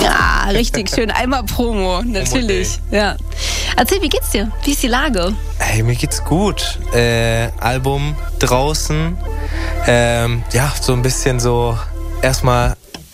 Ja, richtig schön. Einmal Promo, natürlich. Ja. Erzähl, wie geht's dir? Wie ist die Lage? Hey, mir geht's gut. Album draußen. So ein bisschen so erstmal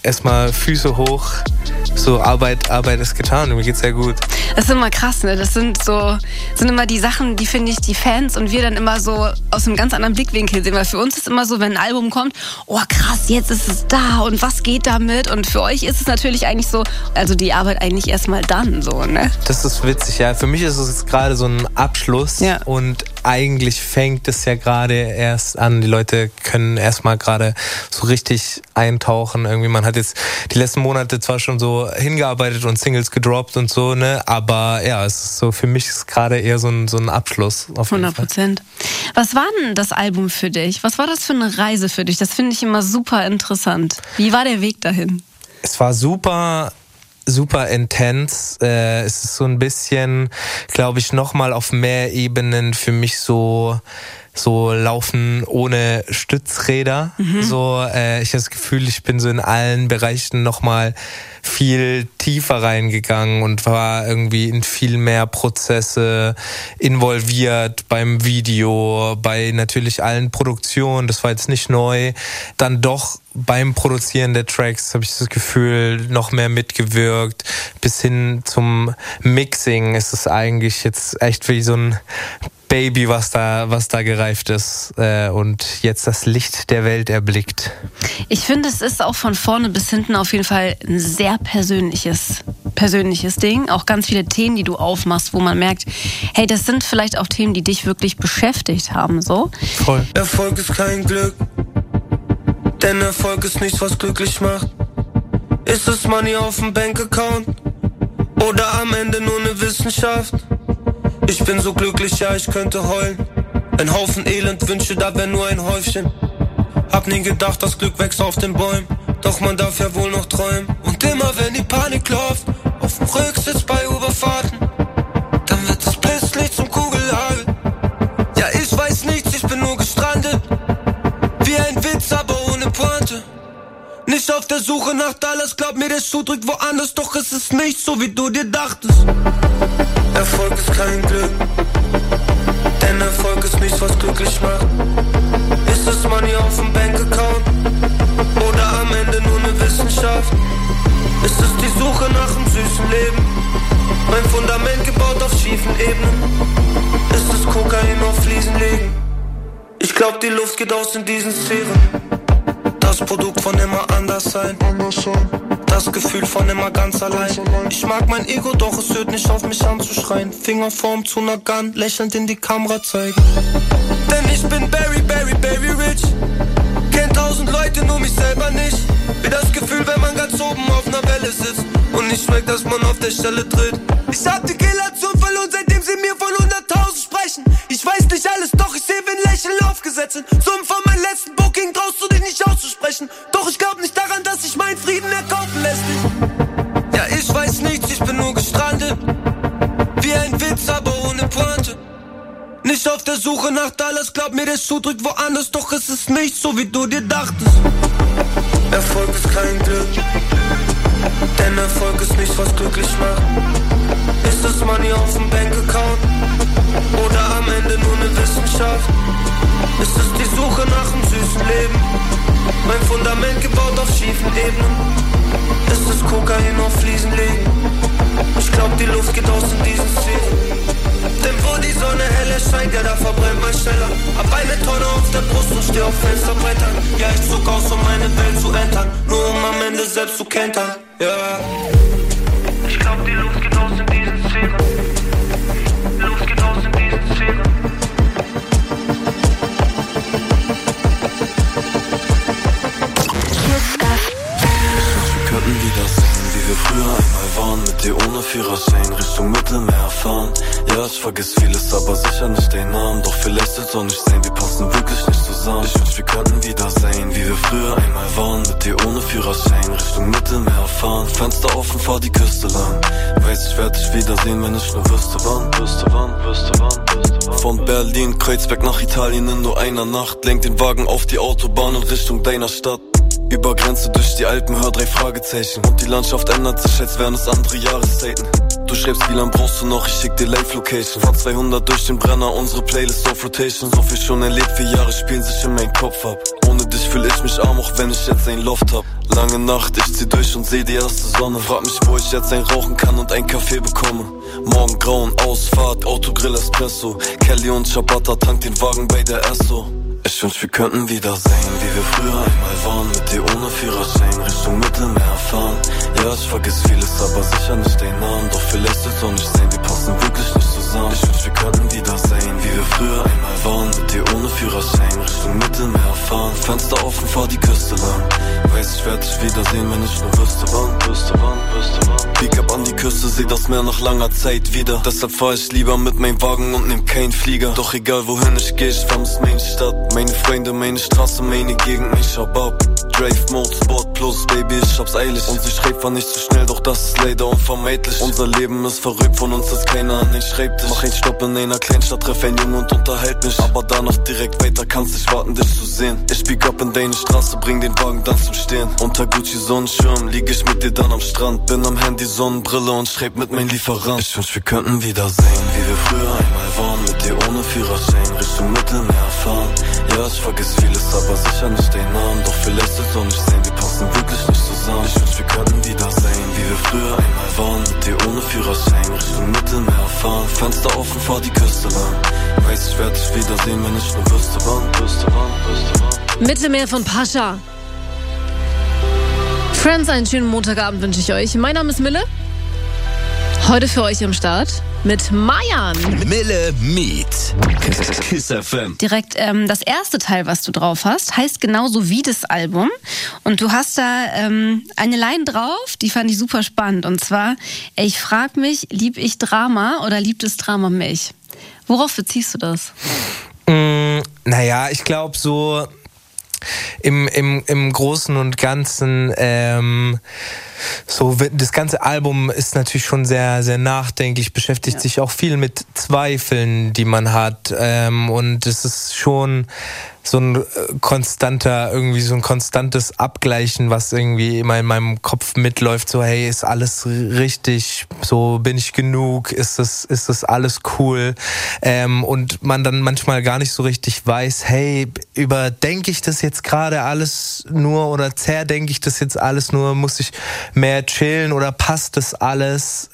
Füße hoch. So Arbeit ist getan und mir geht's sehr gut. Das ist immer krass, ne? Das sind immer die Sachen, die, finde ich, die Fans und wir dann immer so aus einem ganz anderen Blickwinkel sehen. Weil für uns ist immer so, wenn ein Album kommt, oh krass, jetzt ist es da und was geht damit? Und für euch ist es natürlich eigentlich so, also die Arbeit eigentlich erstmal dann so, ne? Das ist witzig, ja. Für mich ist es jetzt gerade so ein Abschluss und eigentlich fängt es ja gerade erst an. Die Leute können erstmal gerade so richtig eintauchen. Irgendwie, man hat jetzt die letzten Monate zwar schon so hingearbeitet und Singles gedroppt und so, ne? Aber ja, es ist so, für mich ist gerade eher so ein Abschluss. Auf 100%. Was war denn das Album für dich? Was war das für eine Reise für dich? Das finde ich immer super interessant. Wie war der Weg dahin? Es war super intens. Es ist so ein bisschen, glaube ich, nochmal auf mehr Ebenen für mich so laufen ohne Stützräder. Ich habe das Gefühl, ich bin so in allen Bereichen nochmal viel tiefer reingegangen und war irgendwie in viel mehr Prozesse involviert beim Video, bei natürlich allen Produktionen. Das war jetzt nicht neu. Dann doch beim Produzieren der Tracks habe ich das Gefühl, noch mehr mitgewirkt. Bis hin zum Mixing ist es eigentlich jetzt echt wie so ein Baby, was da gereift ist und jetzt das Licht der Welt erblickt. Ich finde, es ist auch von vorne bis hinten auf jeden Fall ein sehr persönliches Ding. Auch ganz viele Themen, die du aufmachst, wo man merkt, hey, das sind vielleicht auch Themen, die dich wirklich beschäftigt haben, so. Voll. Erfolg ist kein Glück, denn Erfolg ist nichts, was glücklich macht. Ist es Money auf dem Bankaccount oder am Ende nur eine Wissenschaft? Ich bin so glücklich, ja, ich könnte heulen. Ein Haufen Elend, Wünsche, da wär nur ein Häufchen. Hab nie gedacht, das Glück wächst auf den Bäumen. Doch man darf ja wohl noch träumen. Und immer wenn die Panik läuft, auf dem Rücksitz bei Überfahrten, dann wird das Pisslicht zum Kugelhagel. Ja, ich weiß nichts, ich bin nur gestrandet. Wie ein Witz, aber ohne Pointe. Nicht auf der Suche nach Dollars, glaub mir, der Schuh drückt woanders. Doch es ist nicht so, wie du dir dachtest. Erfolg ist kein Glück, denn Erfolg ist nichts, was glücklich macht. Ist es Money auf dem Bankaccount oder am Ende nur eine Wissenschaft? Ist es die Suche nach einem süßen Leben, mein Fundament gebaut auf schiefen Ebenen? Ist es Kokain auf Fliesen legen? Ich glaub, die Luft geht aus in diesen Sphären. Das Produkt von immer anders sein, das Gefühl von immer ganz allein. Ich mag mein Ego, doch es hört nicht auf mich anzuschreien. Fingerform zu einer Gun, lächelnd in die Kamera zeigen. Denn ich bin Barry rich. Kenn 1000 Leute, nur mich selber nicht. Wie das Gefühl, wenn man ganz oben auf einer Welle sitzt und nicht schmeckt, dass man auf der Stelle tritt. Ich hab die Killerzone verloren, seitdem sie mir von 100.000 sprechen. Ich weiß nicht alles, doch ich seh, wenn Lächeln aufgesetzt sind. Summen von meinem letzten Booking traust du dich nicht auszusprechen. Doch ich glaub nicht daran, dass sich mein Frieden erkaufen lässt. Ja, ich weiß nichts, ich bin nur gestrandet. Wie ein Witz, aber ohne Pointe. Nicht auf der Suche nach Dollars, glaub mir, der Schuh drückt woanders. Doch es ist nicht so, wie du dir dachtest. Erfolg ist kein Glück, denn Erfolg ist nichts, was glücklich macht. Ist es Money auf dem Bankaccount oder am Ende nur eine Wissenschaft? Ist es die Suche nach einem süßen Leben, mein Fundament gebaut auf schiefen Ebenen? Ist es Kokain auf Fliesen legen? Ich glaub, die Luft geht aus in diesen Sphären. Denn wo die Sonne hell erscheint, ja, da verbrennt man schneller. Hab eine Tonne auf der Brust und steh auf Fensterbrettern. Ja, ich zog aus, um meine Welt zu entern, nur um am Ende selbst zu kentern. Ja. Ich glaub, die Luft geht aus in diesen Sphären. Luft geht aus in diesen Sphären. Wir könnten wieder sehen, wie wir früher einmal waren. Mit dir ohne Führerschein Richtung Mittelmeer fahren. Ja, ich vergiss vieles, aber sicher nicht den Namen. Doch vielleicht soll's auch nicht sehen, wir passen wirklich nicht zusammen. Ich wünsch, wir könnten wieder sehen, wie wir früher einmal waren. Mit dir ohne Führerschein Richtung Mittelmeer fahren. Fenster offen, fahr die Küste lang. Weiß, ich werd dich wiedersehen, wenn ich nur wüsste wann. Von Berlin, Kreuzberg nach Italien in nur einer Nacht. Lenk den Wagen auf die Autobahn in Richtung deiner Stadt. Über Grenze durch die Alpen, hör 3 Fragezeichen. Und die Landschaft ändert sich, als wären es andere Jahreszeiten. Du schreibst, wie lang brauchst du noch, ich schick dir Live-Location. Fahr 200 durch den Brenner, unsere Playlist auf Rotation. So viel schon erlebt, 4 Jahre spielen sich in meinen Kopf ab. Ohne dich fühl ich mich arm, auch wenn ich jetzt ein Loft hab. Lange Nacht, ich zieh durch und seh die erste Sonne. Frag mich, wo ich jetzt ein rauchen kann und ein Kaffee bekomme. Morgen grauen, Ausfahrt, Autogrill, Espresso. Kelly und Ciabatta, tank den Wagen bei der Esso. Ich wünsch, wir könnten wieder sein, wie wir früher einmal waren. Mit dir ohne Führerschein, Richtung Mittelmeer fahren. Ja, ich vergiss vieles, aber sicher nicht deinen Namen. Doch vielleicht soll's auch nicht sein, wir passen wirklich nicht zusammen. Ich wünsch, wir könnten wieder sein, wie wir früher einmal waren. Mit dir ohne Führerschein, Richtung Mittelmeer fahren. Fenster offen, fahr die Küste lang. Weiß, ich werd dich wiedersehen, wenn ich nur wüsste wann. Bieg ab an die Küste, seh das Meer nach langer Zeit wieder. Deshalb fahr ich lieber mit meinem Wagen und nehm keinen Flieger. Doch egal wohin ich geh, ich vermiss meine Stadt. Meine Freunde, meine Straße, meine Gegend, ich hab ab. Drive Mode, Sport Plus, Baby, ich hab's eilig. Und sie schreibt, war nicht zu schnell, doch das ist leider unvermeidlich. Unser Leben ist verrückt, von uns ist keiner an den Schreibtisch. Mach einen Stopp in einer Kleinstadt, treff einen Jungen und unterhalt mich. Aber danach direkt weiter, kannst nicht warten, dich zu sehen. Ich bieg ab in deine Straße, bring den Wagen dann zum Stehen. Unter Gucci Sonnenschirm, lieg ich mit dir dann am Strand. Bin am Handy, Sonnenbrille und schreib mit meinem Lieferant. Ich wünsch, wir könnten wieder sein, wie wir früher einmal waren. Mit dir ohne Führerschein, Richtung Mittelmeer fahren. Ja, ich vergiss vieles, aber sicher nicht deinen Namen. Doch vielleicht soll's auch nicht sein, wir passen wirklich nicht zusammen. Ich wünsch, wir könnten wieder sein, wie wir früher einmal waren. Mit dir ohne Führerschein, Richtung Mittelmeer fahren. Fenster offen, fahr die Küste lang. Weiß, ich werd dich wiedersehen, wenn ich nur wüsste wann. Mittelmeer von Pascha. Friends, einen schönen Montagabend wünsche ich euch. Mein Name ist Mille. Heute für euch am Start mit Mayan. Mille Meet. Kiss FM. Direkt das erste Teil, was du drauf hast, heißt genauso wie das Album. Und du hast da eine Line drauf, die fand ich super spannend. Und zwar, ich frag mich, lieb ich Drama oder liebt das Drama mich? Worauf beziehst du das? Naja, ich glaube so im Großen und Ganzen, so das ganze Album ist natürlich schon sehr, sehr nachdenklich, beschäftigt sich auch viel mit Zweifeln, die man hat, und es ist schon so ein konstantes Abgleichen, was irgendwie immer in meinem Kopf mitläuft, so hey, ist alles richtig, so bin ich genug, ist das alles cool, und man dann manchmal gar nicht so richtig weiß, hey, überdenke ich das jetzt gerade alles nur oder zerdenke ich das jetzt alles nur, muss ich mehr chillen oder passt das alles?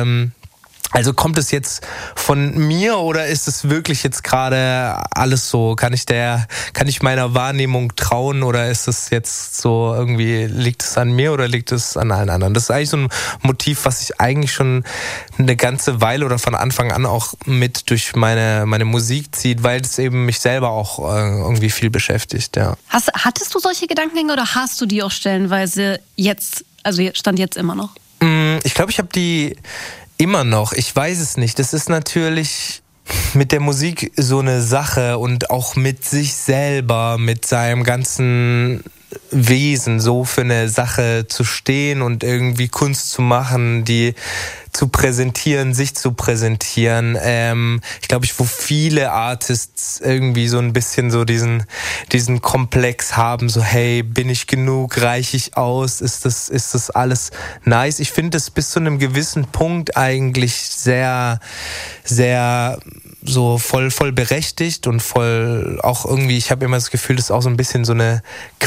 Also kommt es jetzt von mir oder ist es wirklich jetzt gerade alles so? Kann ich meiner Wahrnehmung trauen oder ist es jetzt so irgendwie, liegt es an mir oder liegt es an allen anderen? Das ist eigentlich so ein Motiv, was ich eigentlich schon eine ganze Weile oder von Anfang an auch mit durch meine Musik zieht, weil es eben mich selber auch irgendwie viel beschäftigt, ja. Hattest du solche Gedankengänge oder hast du die auch stellenweise jetzt, also Stand jetzt immer noch? Ich glaube, ich habe die immer noch, ich weiß es nicht. Das ist natürlich mit der Musik so eine Sache und auch mit sich selber, mit seinem ganzen Wesen so für eine Sache zu stehen und irgendwie Kunst zu machen, die zu präsentieren, sich zu präsentieren. Ich glaube, wo viele Artists irgendwie so ein bisschen so diesen Komplex haben, so hey, bin ich genug, reiche ich aus, ist das alles nice? Ich finde es bis zu einem gewissen Punkt eigentlich sehr, sehr so voll berechtigt und voll auch irgendwie, ich habe immer das Gefühl, das ist auch so ein bisschen so eine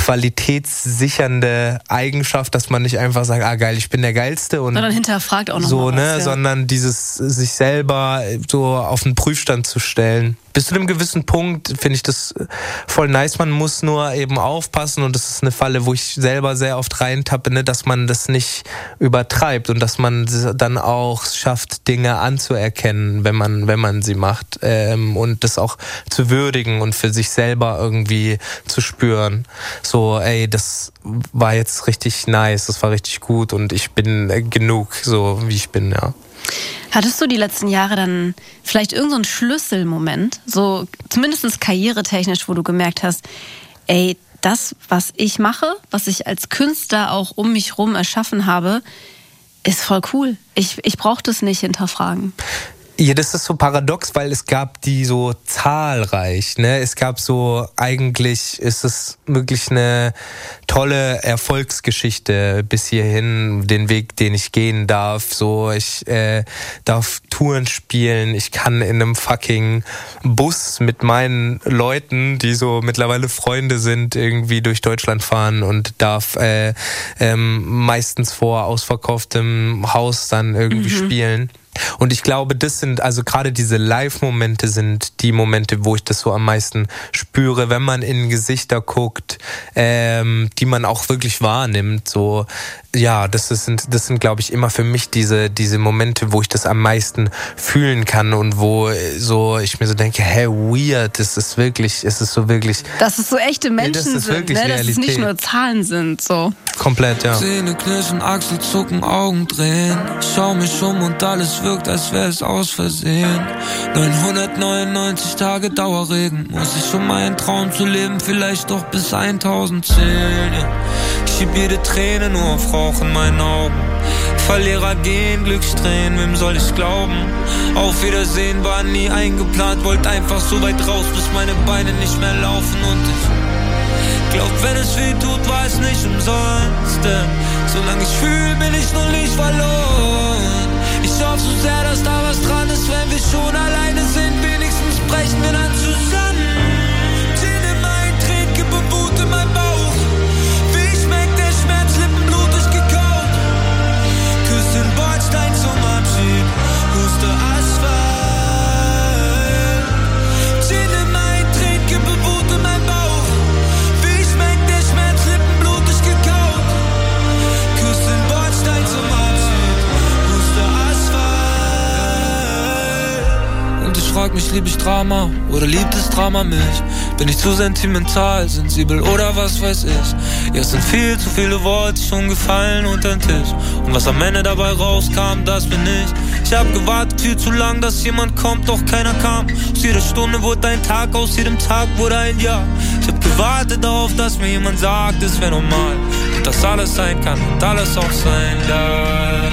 qualitätssichernde Eigenschaft, dass man nicht einfach sagt, geil, ich bin der Geilste und sondern hinterfragt auch noch so, mal was, ja. Sondern dieses sich selber so auf den Prüfstand zu stellen. Bis zu einem gewissen Punkt finde ich das voll nice. Man muss nur eben aufpassen und das ist eine Falle, wo ich selber sehr oft reintappe, ne, dass man das nicht übertreibt und dass man dann auch schafft, Dinge anzuerkennen, wenn man sie macht, und das auch zu würdigen und für sich selber irgendwie zu spüren. So, ey, das war jetzt richtig nice, das war richtig gut und ich bin genug, so wie ich bin, ja. Hattest du die letzten Jahre dann vielleicht irgendeinen Schlüsselmoment, so zumindest karrieretechnisch, wo du gemerkt hast, ey, das, was ich mache, was ich als Künstler auch um mich rum erschaffen habe, ist voll cool. Ich brauche das nicht hinterfragen. Ja, das ist so paradox, weil es gab die so zahlreich, ne? Es gab so, eigentlich ist es wirklich eine tolle Erfolgsgeschichte bis hierhin, den Weg, den ich gehen darf. So, ich darf Touren spielen, ich kann in einem fucking Bus mit meinen Leuten, die so mittlerweile Freunde sind, irgendwie durch Deutschland fahren und darf meistens vor ausverkauftem Haus dann irgendwie spielen. Und ich glaube, das sind, also gerade diese Live-Momente sind die Momente, wo ich das so am meisten spüre, wenn man in Gesichter guckt, die man auch wirklich wahrnimmt. So, ja, das sind, glaube ich, immer für mich diese Momente, wo ich das am meisten fühlen kann und wo so ich mir so denke, hey, weird, es ist so wirklich. Dass es so echte Menschen sind, ne? Dass es nicht nur Zahlen sind, so. Komplett, ja. Zähne knirschen, Achsel zucken, Augen drehen. Schau mich um und alles wirkt, als wäre es aus Versehen. 999 Tage Dauerregen. Muss ich, um meinen Traum zu leben, vielleicht doch bis 1000 zählen. Ja. Ich schieb jede Träne nur auf Rauch in meinen Augen. Verlierer gehen, Glückstränen, wem soll ich glauben? Auf Wiedersehen war nie eingeplant, wollte einfach so weit raus, bis meine Beine nicht mehr laufen. Und ich glaub, wenn es weh tut, war es nicht umsonst. Denn solange ich fühl, bin ich noch nicht verloren. Ich hoffe so sehr, dass da was dran ist, wenn wir schon alleine sind. Wenigstens brechen wir dann zusammen. Zähne mein Tränen, kippe Wut in mein Bauch. Wie schmeckt der Schmerz, Lippen blutig gekaut. Küss den Bordstein zum Abschied, huste Asphalt. Zähne mein Tränen, kippe Wut in mein Bauch. Wie schmeckt der Schmerz, Lippen blutig gekaut. Küss den Bordstein zum Abschied, huste Asphalt. Und ich frag mich, lieb ich Drama oder liebt es Drama mich? Bin ich zu sentimental, sensibel oder was weiß ich? Ja, es sind viel zu viele Worte schon gefallen unter den Tisch. Und was am Ende dabei rauskam, das bin ich. Ich hab gewartet viel zu lang, dass jemand kommt, doch keiner kam. Aus jeder Stunde wurde ein Tag, aus jedem Tag wurde ein Jahr. Ich hab gewartet darauf, dass mir jemand sagt, es wär normal. Und dass alles sein kann und alles auch sein darf.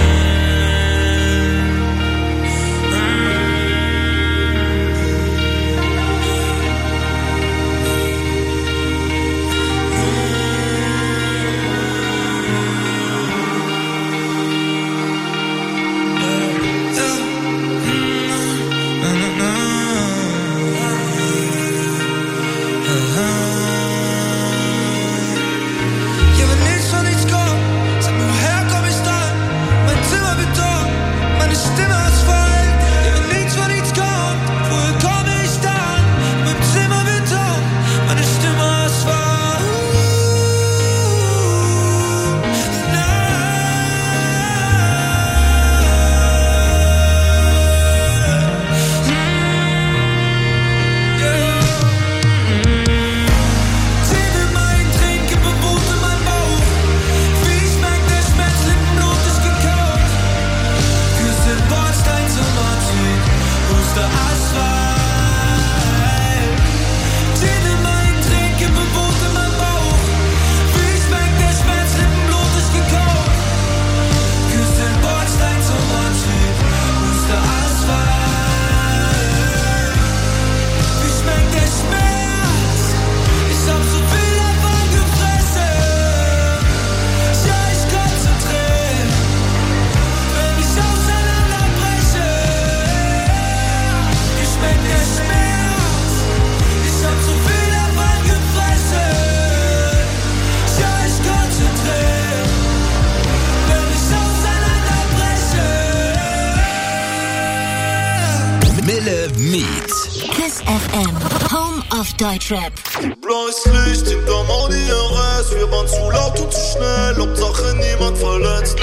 Deutschrap. Blaues Licht hinterm Audi RS, wir waren zu laut und zu schnell, Hauptsache niemand verletzt.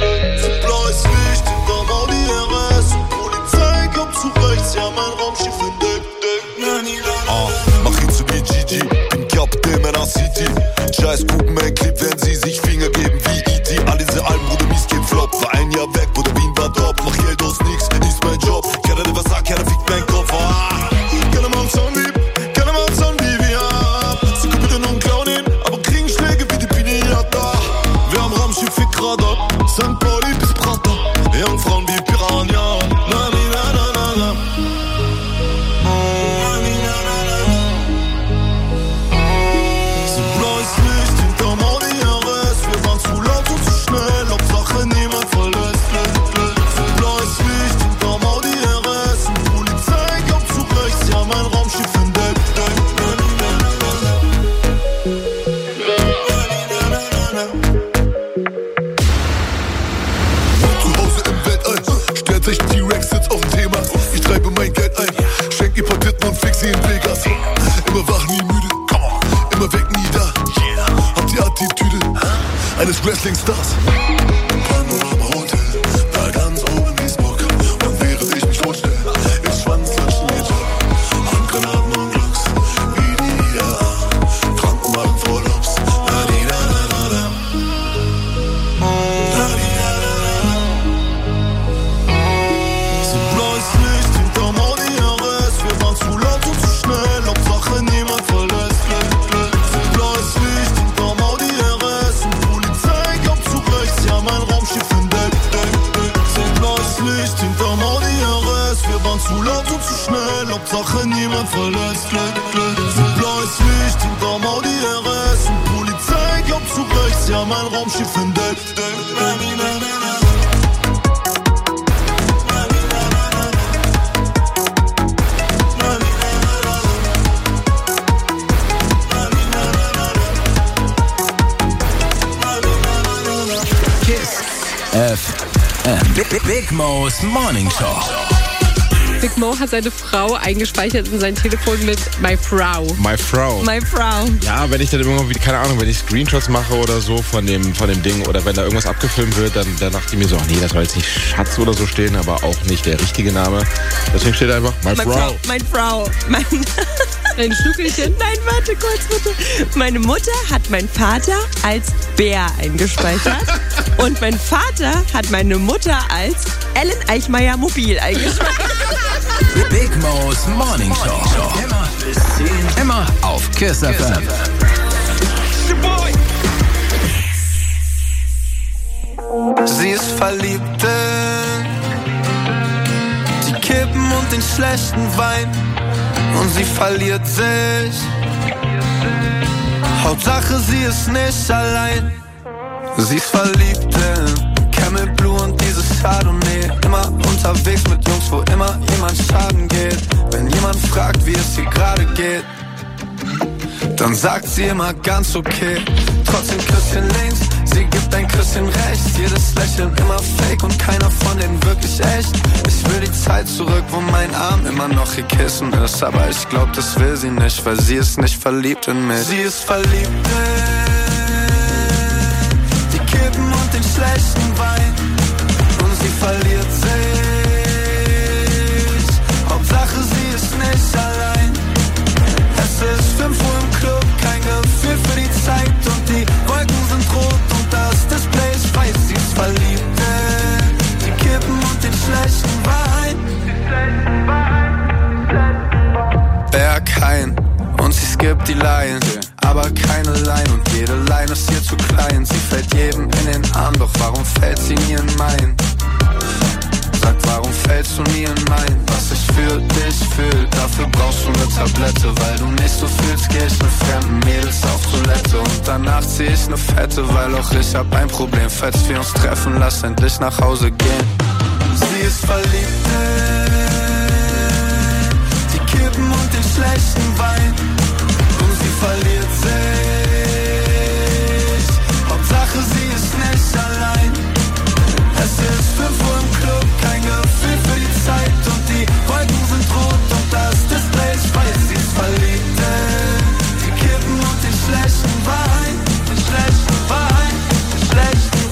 Blaues Licht hinterm Audi RS und Polizei kommt zu rechts, ja mein Raumschiff entdeckt. Mach ihn zu mir Gigi, bin Kapitän meiner City. Scheiß gucken mein Clip, wenn sie sich Finger geben wie E.T. All diese Alben, Bruder, mies geht flop. War ein Jahr weg, Bruder, Wien war top. Mach Geld aus nix, ist mein Job. Keiner, der was sagt, keiner fickt mein Kopf. Keiner macht's on lieb. Wir haben Raumschiff für grad ab. als echt T-Rex sitzt auf dem Thema. Ich treibe mein Geld ein, schenk ihr Partiten und fix sie in Vegas. Immer wach, nie müde, immer weg, nie da. Habt die Attitüde eines Wrestling-Stars. Panorama Hotel, da ganz oben wie Smog. Und während ich mich vorstelle, ins Schwanz klatschen wir Job. Handgranaten und Glocks, wie die IAA. Krankenwagen voll Obst, la-di-da-da-da-da. La-di-da-da-da. So blaues Licht hinterm Audi RS. Wir waren zu laut und zu schnell, Hauptsache niemand verlässt. So blaues Licht hinterm Audi RS. Und Polizei kommt zu rechts, ja mein Raumschiff entdeckt. So blaues Licht hinterm Audi RS. Wir waren zu laut und zu schnell, Hauptsache niemand verlässt. So blaues Licht hinterm Audi RS. Und Polizei kommt zu rechts, ja mein Raumschiff entdeckt. Big Mo's Morning Show. Big Mo hat seine Frau eingespeichert in sein Telefon mit My Frau. My Frau. My Frau. Ja, wenn ich dann irgendwie, keine Ahnung, wenn ich Screenshots mache oder so von dem Ding oder wenn da irgendwas abgefilmt wird, dann dachte ich mir so, nee, das soll jetzt nicht Schatz oder so stehen, aber auch nicht der richtige Name. Deswegen steht einfach My Frau. Meine Frau. Ein Schnuckelchen. Nein, warte kurz bitte. Meine Mutter hat meinen Vater als Bär eingespeichert und mein Vater hat meine Mutter als Ellen Eichmeier Mobil eingespeichert. Big Mo's Morning Show. Immer auf Kiss FM. Sie ist verliebt in die Kippen und den schlechten Wein und sie verliert sich. Hauptsache sie ist nicht allein. Sie ist verliebt in Camel Blue und dieses Chardonnay. Immer unterwegs mit Jungs, wo immer jemand schaden geht. Wenn jemand fragt, wie es ihr gerade geht, dann sagt sie immer ganz okay. Trotzdem Küsschen links, sie gibt ein Küsschen rechts. Jedes Lächeln immer fake und keiner von denen wirklich echt. Ich will die Zeit zurück, wo mein Arm immer noch ihr Kissen ist. Aber ich glaub, das will sie nicht, weil sie ist nicht verliebt in mich. Sie ist verliebt in die Kippen und den schlechten Wein und sie verliert sich. Hauptsache sie ist nicht allein. Es ist 5 Uhr im Club, kein Gefühl für die Zeit und die Wolken sind rot und das Display ist weiß. Sie ist verliebt in die Kippen und den schlechten Wein. Berghain und sie skippt die Line, aber keine Line und jede Line ist ihr zu klein. Sie fällt jedem in den Arm, doch warum fällt sie nie in meinen? Sag, warum fällst du nie in meinen? Was ich für dich fühl, dafür brauchst du eine Tablette. Weil du nicht so fühlst, geh ich mit fremden Mädels auf Toilette. Und danach zieh ich ne Fette, weil auch ich hab ein Problem. Falls wir uns treffen, lass endlich nach Hause gehen. Sie ist verliebt in die Kippen und den schlechten Wein und sie verliert sich. Hauptsache sie ist nicht allein. Es ist 5 Uhr im Club, kein Gefühl für die Zeit und die Wolken sind rot und das Display ist weiß. Sie ist verliebt in die Kippen und den schlechten Wein, den schlechten Wein, den schlechten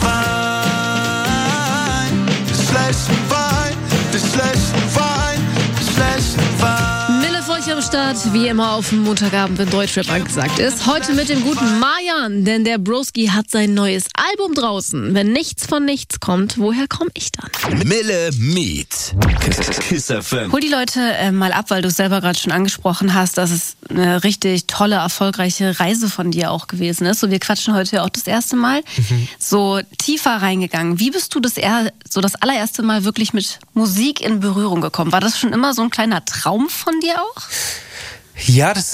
Wein, den schlechten Wein, den schlechten Wein, den schlechten Wein. Mille für euch am Start, wie immer auf dem Montagabend, wenn Deutschrap angesagt ist. Heute mit dem guten Marjan, denn der Broski hat sein neues Album draußen. Wenn nichts von nichts kommt, woher komme ich dann? Mille Meet. Kiss FM. Hol die Leute mal ab, weil du es selber gerade schon angesprochen hast, dass es eine richtig tolle, erfolgreiche Reise von dir auch gewesen ist. So, wir quatschen heute auch das erste Mal so tiefer reingegangen. Wie bist du das allererste Mal wirklich mit Musik in Berührung gekommen? War das schon immer so ein kleiner Traum von dir auch? Ja, das ist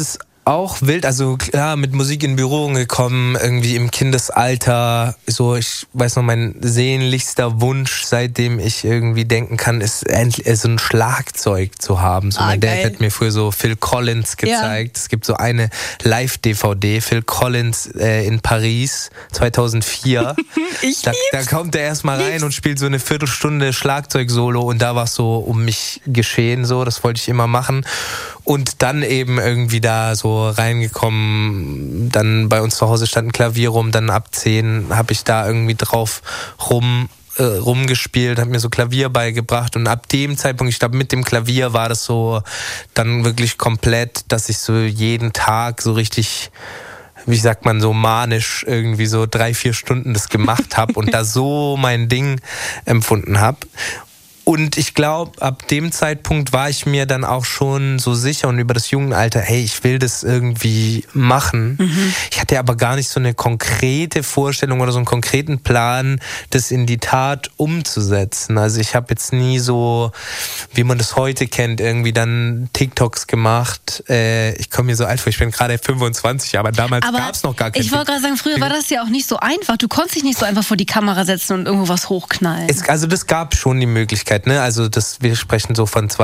auch wild, also klar, mit Musik in Berührung gekommen, irgendwie im Kindesalter, so, ich weiß noch, mein sehnlichster Wunsch, seitdem ich irgendwie denken kann, ist endlich so ein Schlagzeug zu haben. So, mein Dad hat mir früher so Phil Collins gezeigt. Es gibt so eine Live-DVD, Phil Collins in Paris, 2004. Da kommt er erstmal rein und spielt so eine Viertelstunde Schlagzeug-Solo und da war es so um mich geschehen, so, das wollte ich immer machen. Und dann eben irgendwie da so reingekommen, dann bei uns zu Hause stand ein Klavier rum, dann ab 10 habe ich da irgendwie drauf rumgespielt, habe mir so Klavier beigebracht und ab dem Zeitpunkt, ich glaube mit dem Klavier war das so dann wirklich komplett, dass ich so jeden Tag so richtig, wie sagt man, so manisch irgendwie so 3-4 Stunden das gemacht habe und da so mein Ding empfunden habe. Und ich glaube, ab dem Zeitpunkt war ich mir dann auch schon so sicher und über das Jugendalter, hey, ich will das irgendwie machen. Ich hatte aber gar nicht so eine konkrete Vorstellung oder so einen konkreten Plan, das in die Tat umzusetzen. Also ich habe jetzt nie so, wie man das heute kennt, irgendwie dann TikToks gemacht. Ich komme mir so alt vor, ich bin gerade 25, aber damals gab es noch gar kein Ich wollte gerade sagen, früher war das ja auch nicht so einfach. Du konntest dich nicht so einfach vor die Kamera setzen und irgendwo was hochknallen. Also das gab schon die Möglichkeit. Ne? Also wir sprechen so von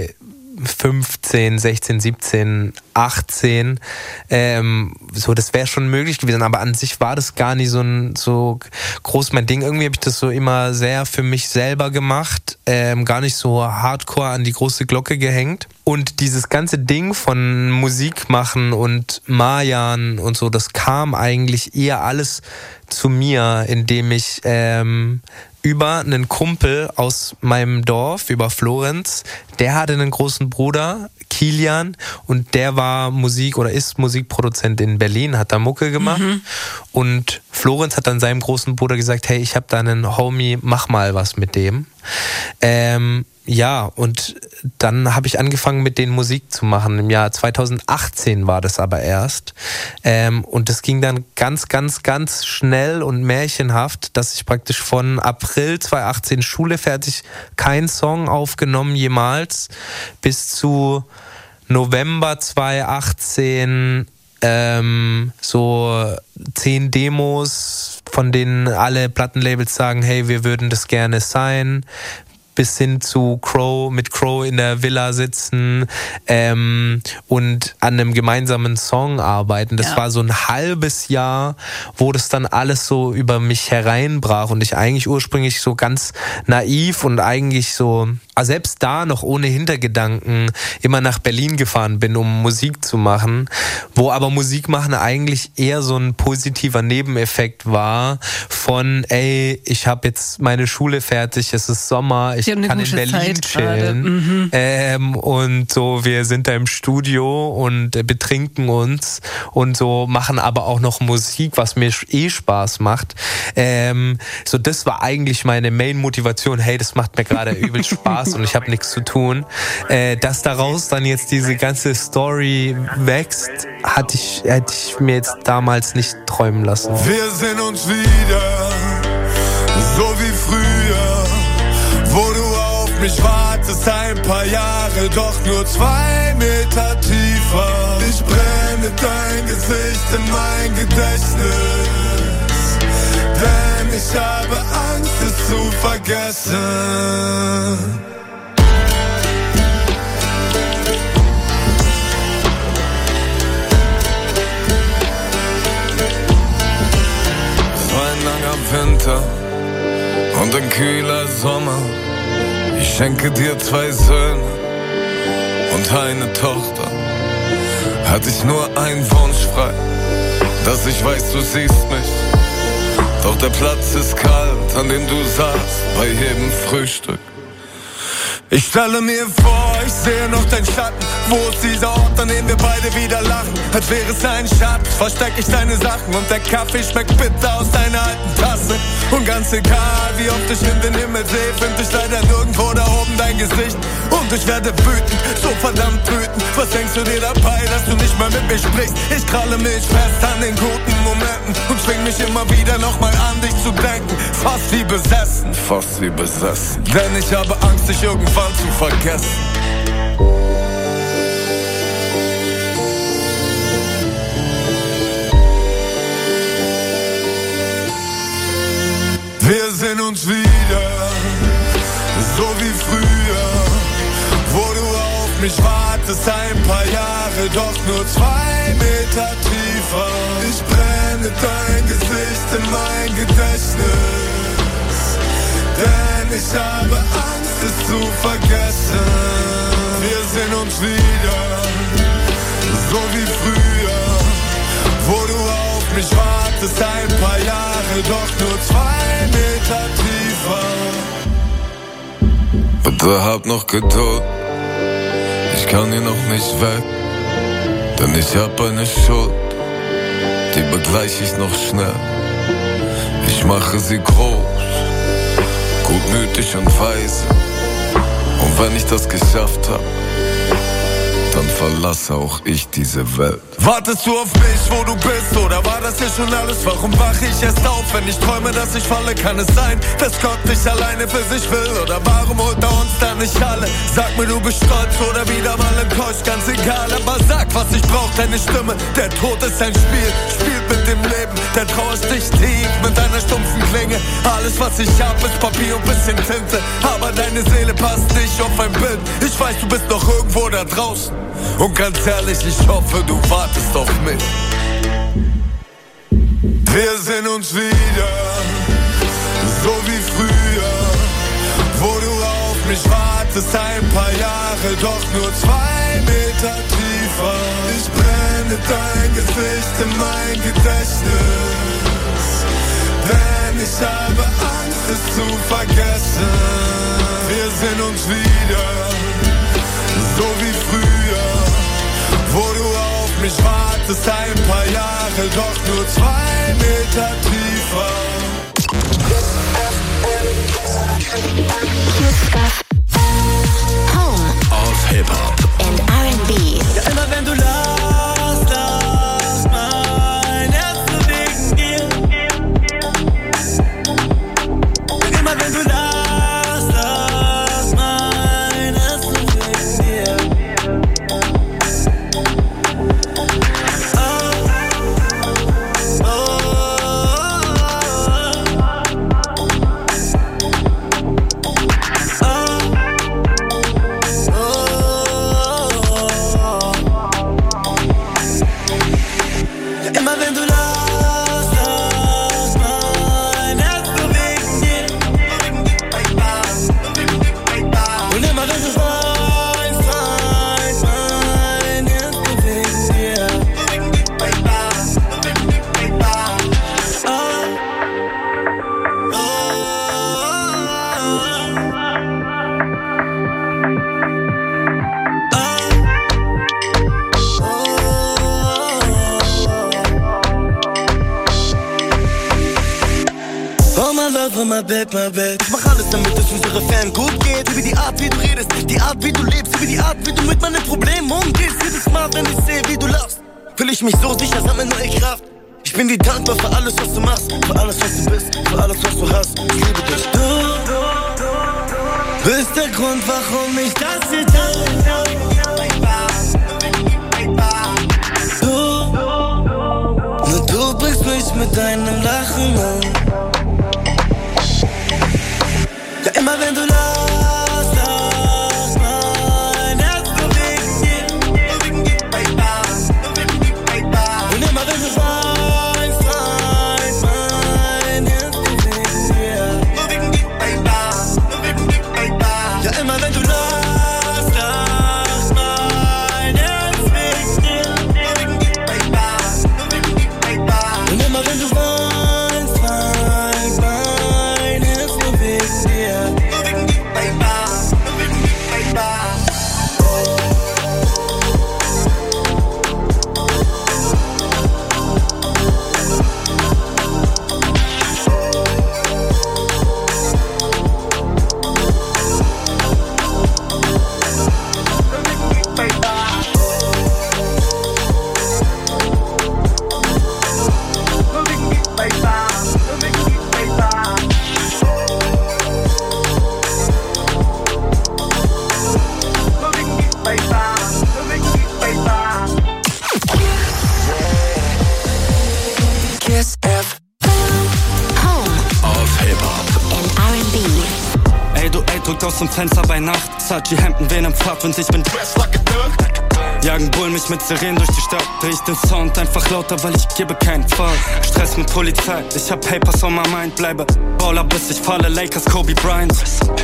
2015, 16, 17, 18. So, das wäre schon möglich gewesen, aber an sich war das gar nicht so groß mein Ding. Irgendwie habe ich das so immer sehr für mich selber gemacht, gar nicht so hardcore an die große Glocke gehängt. Und dieses ganze Ding von Musik machen und Marjan und so, das kam eigentlich eher alles zu mir, indem ich über einen Kumpel aus meinem Dorf, über Florenz, der hatte einen großen Bruder, Kilian, und der war ist Musikproduzent in Berlin, hat da Mucke gemacht. Und Florenz hat dann seinem großen Bruder gesagt, hey, ich habe da einen Homie, mach mal was mit dem. Ja, und dann habe ich angefangen, mit denen Musik zu machen. Im Jahr 2018 war das aber erst. Und das ging dann ganz, ganz, ganz schnell und märchenhaft, dass ich praktisch von April 2018 Schule fertig, kein Song aufgenommen jemals, bis zu November 2018 so 10 Demos, von denen alle Plattenlabels sagen, hey, wir würden das gerne signen, bis hin zu mit Crow in der Villa sitzen und an einem gemeinsamen Song arbeiten. Das war so ein halbes Jahr, wo das dann alles so über mich hereinbrach und ich eigentlich ursprünglich so ganz naiv und eigentlich so, selbst da noch ohne Hintergedanken, immer nach Berlin gefahren bin, um Musik zu machen, wo aber Musik machen eigentlich eher so ein positiver Nebeneffekt war von, ey, ich habe jetzt meine Schule fertig, es ist Sommer, ich kann in Berlin chillen und so, wir sind da im Studio und betrinken uns und so, machen aber auch noch Musik, was mir Spaß macht. So, das war eigentlich meine Main-Motivation, hey, das macht mir gerade übel Spaß und ich habe nichts zu tun. Dass daraus dann jetzt diese ganze Story wächst, hätte ich mir jetzt damals nicht träumen lassen. Wir sehen uns wieder, so wie früher, wo du auf mich wartest, ein paar Jahre, doch nur 2 Meter tiefer. Ich brenne dein Gesicht in mein Gedächtnis, denn ich habe Angst, es zu vergessen. Winter und ein kühler Sommer. Ich schenke dir 2 Söhne und eine Tochter. Hatte ich nur einen Wunsch frei, dass ich weiß, du siehst mich. Doch der Platz ist kalt, an dem du saßt, bei jedem Frühstück. Ich stelle mir vor, ich sehe noch deinen Schatten. Wo ist dieser Ort, an dem wir beide wieder lachen? Als wäre es ein Schatz, versteck ich deine Sachen. Und der Kaffee schmeckt bitter aus deiner alten Tasse. Und ganz egal, wie oft ich in den Himmel sehe, find ich leider nirgendwo da oben dein Gesicht. Und ich werde wütend, so verdammt wütend. Was denkst du dir dabei, dass du nicht mal mit mir sprichst? Ich kralle mich fest an den guten Momenten und schwing mich immer wieder nochmal an, dich zu denken. Fast wie besessen, fast wie besessen. Denn ich habe Angst, dich irgendwann zu vergessen. uns wieder, so wie früher, wo du auf mich wartest, ein paar Jahre, doch nur 2 Meter tiefer. Ich brenne dein Gesicht in mein Gedächtnis, denn ich habe Angst, es zu vergessen. Wir sehen uns wieder, so wie früher, wo du auf mich wartest, ein paar Jahre, doch nur 2 Meter tiefer. Bitte hab noch Geduld, ich kann hier noch nicht weg, denn ich hab eine Schuld, die begleich ich noch schnell. Ich mache sie groß, gutmütig und weise, und wenn ich das geschafft hab, dann verlasse auch ich diese Welt. Wartest du auf mich, wo du bist, oder war das hier schon alles? Warum wache ich erst auf, wenn ich träume, dass ich falle? Kann es sein, dass Gott dich alleine für sich will? Oder warum holt er uns dann nicht alle? Sag mir, du bist stolz oder wieder mal enttäuscht, ganz egal. Aber sag, was ich brauch, deine Stimme. Der Tod ist ein Spiel, spielt mit dem Leben. Der Trauer sticht tief mit deiner stumpfen Klinge. Alles, was ich hab, ist Papier und bisschen Tinte. Aber deine Seele passt nicht auf ein Bild. Ich weiß, du bist noch irgendwo da draußen. Und ganz ehrlich, ich hoffe, du wartest auf mich. Wir sehen uns wieder, so wie früher, wo du auf mich wartest, ein paar Jahre, doch nur 2 Meter tiefer. Ich brenne dein Gesicht in mein Gedächtnis, denn ich habe Angst, es zu vergessen. Wir sehen uns wieder, so wie früher, wo du auf mich wartest, ein paar Jahre, doch nur 2 Meter tiefer. Home of Hip-Hop and R&B. Ja, immer wenn du lachst, lachst mein Herz so wegen dir. Ja, immer wenn du lachst, lachst mein Herz so wegen dir. My bad. Ich mach alles, damit es unsere Fan gut geht. Über die Art, wie du redest, die Art, wie du lebst, über die Art, wie du mit meinen Problemen umgehst. Jedes Mal, wenn ich sehe, wie du lachst, fühl ich mich so sicher, sammle neue Kraft. Ich bin dir dankbar für alles, was du machst, für alles, was du bist, für alles, was du hast. Ich liebe dich. Du bist der Grund, warum ich das hier tue. Nur du bringst mich mit deinem Lachen an. Ja, immer wenn du lachst, lachst mein Herz so wegen dir. Und immer wenn du weinst, weinst mein Herz so wegen dir. Ja, immer wenn du lachst, lachst mein Herz wegen dir. Und immer wenn du weinst, weinst mein Herz so wegen dir. Ey, drückt aus dem Fenster bei Nacht. Sachi-Hemden wehen im Pfad und ich bin dressed like a duck. Jagen Bullen mich mit Sirenen durch die Stadt. Dreh ich den Sound einfach lauter, weil ich gebe keinen Fall. Stress mit Polizei, ich hab Papers on my mind. Bleibe Baller bis ich falle, Lakers, Kobe Bryant.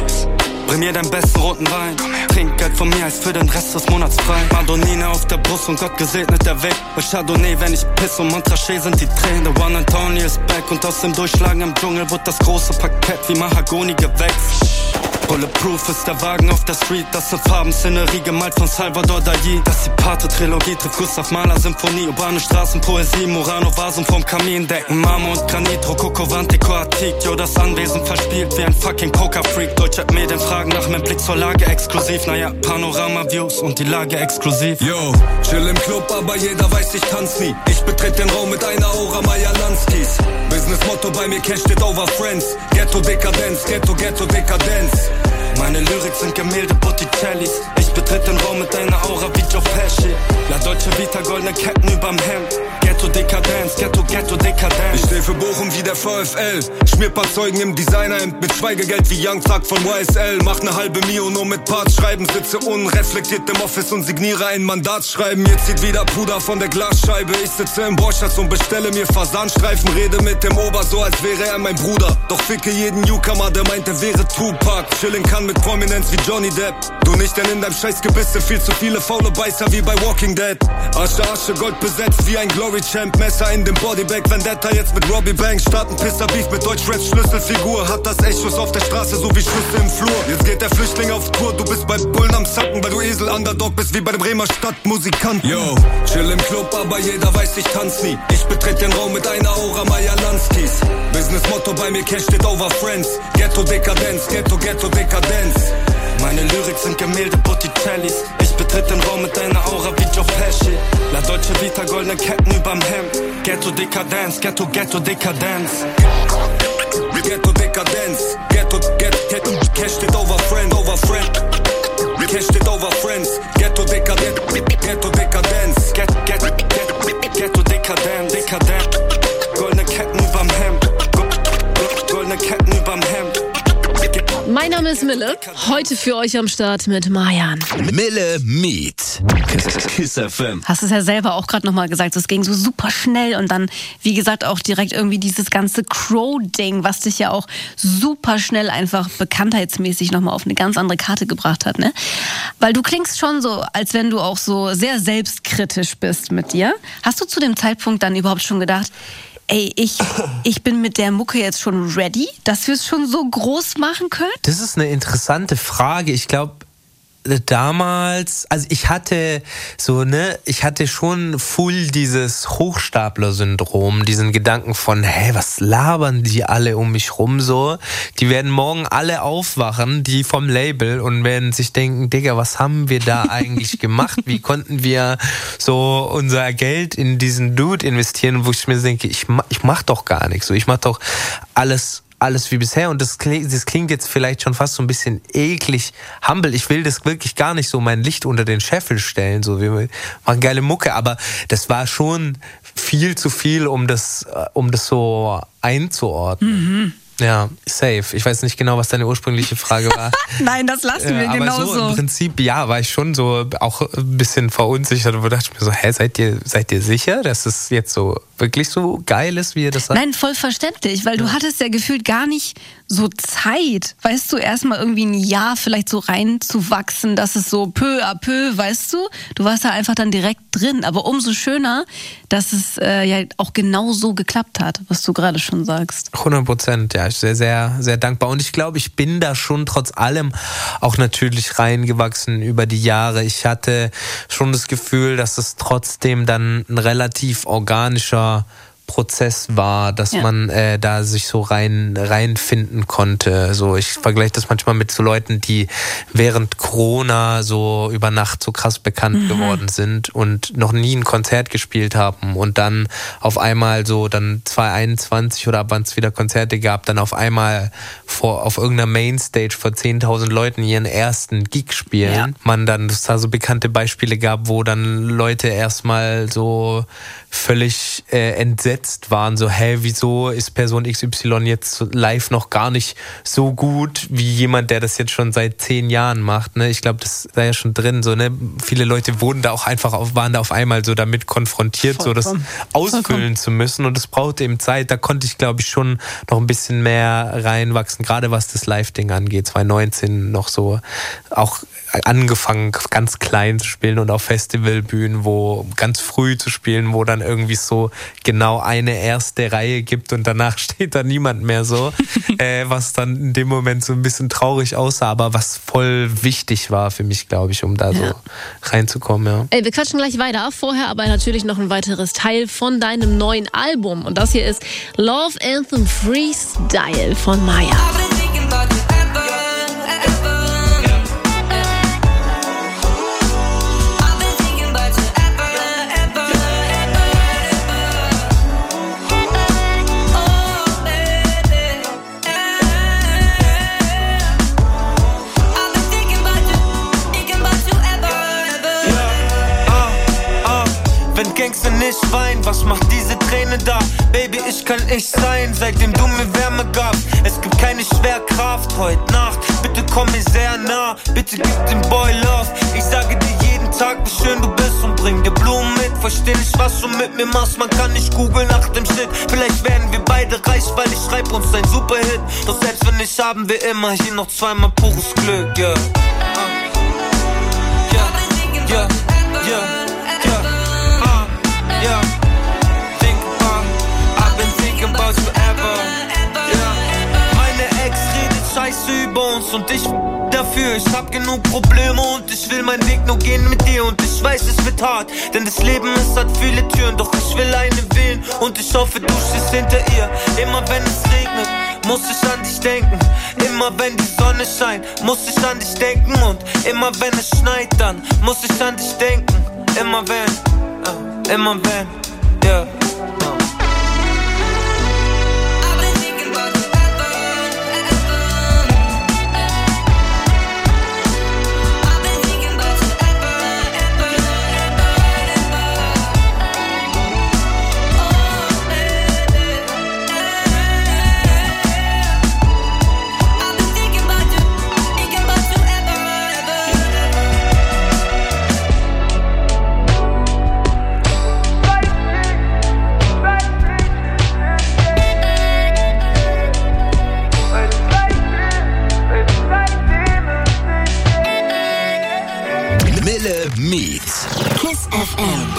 Bring mir den besten roten Wein. Trink Geld von mir als für den Rest des Monats frei. Madonnine auf der Brust und Gott gesegnet der Weg. Bei Chardonnay, wenn ich piss und Montrachet sind die Tränen. The one and only is back und aus dem Durchschlagen im Dschungel wird das große Parkett wie Mahagoni gewächst. Bulletproof ist der Wagen auf der Street, das sind Farbenszenerie gemalt von Salvador Dali. Das die Pate-Trilogie trifft Gustav Mahler Symphonie, urbane Straßenpoesie, Murano Vasen vom Kamin decken, Marmor und Granit, Rokoko, Vantico, Antik, yo, das Anwesen verspielt wie ein fucking Pokerfreak. Deutsche Medien fragen nach meinem Blick zur Lage exklusiv, naja, Panorama-Views und die Lage exklusiv. Yo, chill im Club, aber jeder weiß, ich tanz nie. Ich betritt den Raum mit einer Aura Maya Lanskis. Business-Motto bei mir, Cash steht over Friends. Ghetto-Dekadenz, Ghetto-Dekadenz. Meine Lyrik sind Gemälde Botticellis. Ich betritt den Raum mit einer Aura wie Joe Pesci. La Dolce Vita, goldene Ketten überm Hemd. Ghetto-Dekadenz, Ghetto-Dekadenz. Ich steh für Bochum wie der VfL. Schmier paar Zeugen im Designerhemd mit Schweigegeld wie Young Thug von YSL. Mach ne halbe Mio nur mit Parts schreiben. Sitze unreflektiert im Office und signiere ein Mandatsschreiben. Jetzt zieht wieder Puder von der Glasscheibe. Ich sitze im Borschatz und bestelle mir Fasanstreifen. Rede mit dem Ober so, als wäre er mein Bruder. Doch ficke jeden Newcomer, der meint, er wäre Tupac. Chillen kann mit Prominenz wie Johnny Depp. Du nicht, denn in deinem Scheißgebiss sind viel zu viele faule Beißer wie bei Walking Dead. Asche, Gold besetzt wie ein Glory-Champ. Messer in dem Bodybag, Vendetta jetzt mit Robbie Banks. Starten Pisser-Beef mit Deutschraps Schlüsselfigur. Hat das Echos auf der Straße, so wie Schüsse im Flur. Jetzt geht der Flüchtling auf Tour, du bist bei Bullen am Zacken, weil du Esel-Underdog bist wie bei dem Bremer Stadtmusikanten. Yo, chill im Club, aber jeder weiß, ich tanz nie. Ich betritt den Raum mit einer Aura Maya Lanskis. Business-Motto bei mir, Cash steht over Friends. Ghetto-Dekadenz, Ghetto-Dekadenz. Meine Lyrik sind Gemälde Botticellis. Ich betritt den Raum mit einer Aura wie Joe Pesci. La Dolce Vita, goldene Ketten überm Hemd. Ghetto-Dekadenz, Ghetto-Dekadenz. Ghetto-Dekadenz, Ghetto, Cash steht over Friend. Cash steht over Friends. Ghetto-Dekadenz, Ghetto-Dekadenz. Ghetto-Dekadenz, Dekadent. Goldene Ketten überm Hemd. Goldene Ketten überm Hemd. Mein Name ist Mille, heute für euch am Start mit Marjan. Mille Meet. Kiss FM. Hast es ja selber auch gerade nochmal gesagt, es ging so super schnell und dann, wie gesagt, auch direkt irgendwie dieses ganze Crow-Ding, was dich ja auch super schnell einfach bekanntheitsmäßig nochmal auf eine ganz andere Karte gebracht hat, ne? Weil du klingst schon so, als wenn du auch so sehr selbstkritisch bist mit dir. Hast du zu dem Zeitpunkt dann überhaupt schon gedacht, ey, ich bin mit der Mucke jetzt schon ready, dass wir es schon so groß machen können? Das ist eine interessante Frage. Ich glaube, damals, also ich hatte schon full dieses Hochstapler-Syndrom, diesen Gedanken von, hey, was labern die alle um mich rum so? Die werden morgen alle aufwachen, die vom Label, und werden sich denken, Digga, was haben wir da eigentlich gemacht? Wie konnten wir so unser Geld in diesen Dude investieren, wo ich mir denke, ich mach doch gar nichts, so, ich mach doch alles wie bisher, und das klingt jetzt vielleicht schon fast so ein bisschen eklig humble. Ich will das wirklich gar nicht so mein Licht unter den Scheffel stellen, so, wir machen geile Mucke, aber das war schon viel zu viel, um das so einzuordnen. Mhm. Ja, safe. Ich weiß nicht genau, was deine ursprüngliche Frage war. Nein, das lassen wir genau so. Aber so im Prinzip, ja, war ich schon so auch ein bisschen verunsichert, und dachte ich mir so, seid ihr sicher, dass es jetzt so wirklich so geil ist, wie ihr das sagt? Nein, voll verständlich, weil du hattest ja gefühlt gar nicht so Zeit, weißt du, erstmal irgendwie ein Jahr vielleicht so reinzuwachsen, dass es so peu à peu, weißt du, du warst da einfach dann direkt drin, aber umso schöner, dass es ja auch genau so geklappt hat, was du gerade schon sagst. 100%, ja, ich bin sehr, sehr, sehr dankbar, und ich glaube, ich bin da schon trotz allem auch natürlich reingewachsen über die Jahre. Ich hatte schon das Gefühl, dass es trotzdem dann ein relativ organischer Prozess war, dass man da sich so reinfinden konnte. So, ich vergleiche das manchmal mit so Leuten, die während Corona so über Nacht so krass bekannt geworden sind und noch nie ein Konzert gespielt haben, und dann auf einmal so dann 2021 oder ab wann es wieder Konzerte gab, dann auf einmal auf irgendeiner Mainstage vor 10.000 Leuten ihren ersten Gig spielen. Ja. Man dann, dass da so bekannte Beispiele gab, wo dann Leute erstmal so völlig entsetzt waren, so, wieso ist Person XY jetzt live noch gar nicht so gut wie jemand, der das jetzt schon seit 10 Jahren macht, ne? Ich glaube, das ist da ja schon drin, so, ne? Viele Leute waren da auf einmal so damit konfrontiert, so das ausfüllen zu müssen, und es brauchte eben Zeit. Da konnte ich, glaube ich, schon noch ein bisschen mehr reinwachsen, gerade was das Live-Ding angeht. 2019 noch so auch angefangen, ganz klein zu spielen und auf Festivalbühnen, wo ganz früh zu spielen, wo dann irgendwie so genau eine erste Reihe gibt und danach steht da niemand mehr so, was dann in dem Moment so ein bisschen traurig aussah, aber was voll wichtig war für mich, glaube ich, um da so reinzukommen. Ja. Ey, wir quatschen gleich weiter, vorher aber natürlich noch ein weiteres Teil von deinem neuen Album, und das hier ist Love Anthem Freestyle von Maya. Wenn Gangster nicht weinen, was macht diese Träne da? Baby, ich kann ich sein, seitdem du mir Wärme gabst. Es gibt keine Schwerkraft heute Nacht. Bitte komm mir sehr nah, bitte gib dem Boy Love. Ich sage dir jeden Tag, wie schön du bist, und bring dir Blumen mit. Versteh nicht, was du mit mir machst, man kann nicht googeln nach dem Shit. Vielleicht werden wir beide reich, weil ich schreib uns ein Superhit. Doch selbst wenn nicht, haben wir immer hier noch zweimal pures Glück, yeah. Yeah, yeah, yeah. Yeah, I've been thinking about you ever. Yeah. Meine Ex redet Scheiße über uns und ich dafür. Ich hab genug Probleme und ich will meinen Weg nur gehen mit dir. Und ich weiß, es wird hart, denn das Leben, es hat viele Türen. Doch ich will eine wählen und ich hoffe, du stehst hinter ihr. Immer wenn es regnet, muss ich an dich denken. Immer wenn die Sonne scheint, muss ich an dich denken. Und immer wenn es schneit, dann muss ich an dich denken. Immer wenn yeah. Meets Kiss FM.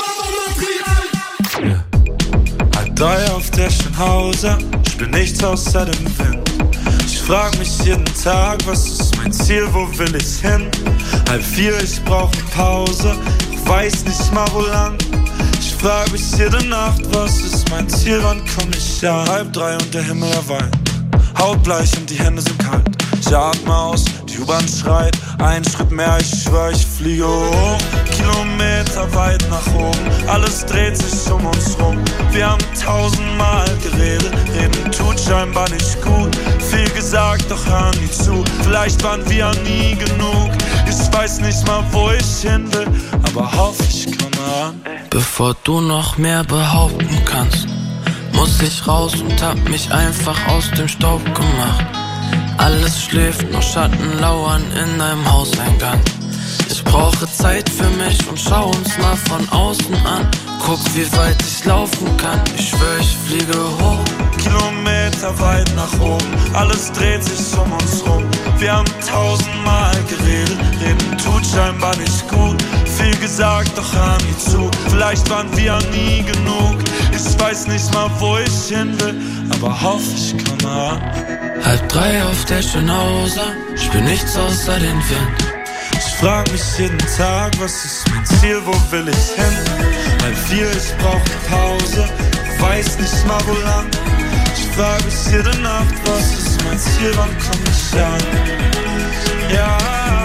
Drei auf der Schönhauser, spür nichts außer dem Wind. Ich frag mich jeden Tag, was ist mein Ziel, wo will ich hin? 3:30, ich brauche Pause, ich weiß nicht mal wo lang. Ich frag mich jede Nacht, was ist mein Ziel, wann komm ich an? 2:30 und der Himmel erweint, hautbleich und die Hände sind kalt. Ich atme aus, die U-Bahn schreit, ein Schritt mehr, ich schwör, ich fliege hoch. Kilometer weit nach oben, alles dreht sich um uns rum. Wir haben 1000-mal geredet, reden tut scheinbar nicht gut. Viel gesagt, doch hören nie zu, vielleicht waren wir nie genug. Ich weiß nicht mal, wo ich hin will, aber hoffe, ich komme an. Bevor du noch mehr behaupten kannst, muss ich raus und hab mich einfach aus dem Staub gemacht. Alles schläft, nur Schatten lauern in einem Hauseingang. Ich brauche Zeit für mich und schau uns mal von außen an. Guck, wie weit ich laufen kann, ich schwör, ich fliege hoch. Kilometer weit nach oben, alles dreht sich um uns rum. Wir haben 1000-mal geredet, reden tut scheinbar nicht gut. Viel gesagt, doch hör nie zu, vielleicht waren wir nie genug. Ich weiß nicht mal, wo ich hin will, aber hoffe, ich komme an. 2:30 auf der Schönhauser, spür nichts außer den Wind. Ich frag mich jeden Tag, was ist mein Ziel, wo will ich hin? 3:30, ich brauche Pause, weiß nicht mal wo lang. Ich frag mich jede Nacht, was ist mein Ziel, wann komm ich an? Ja,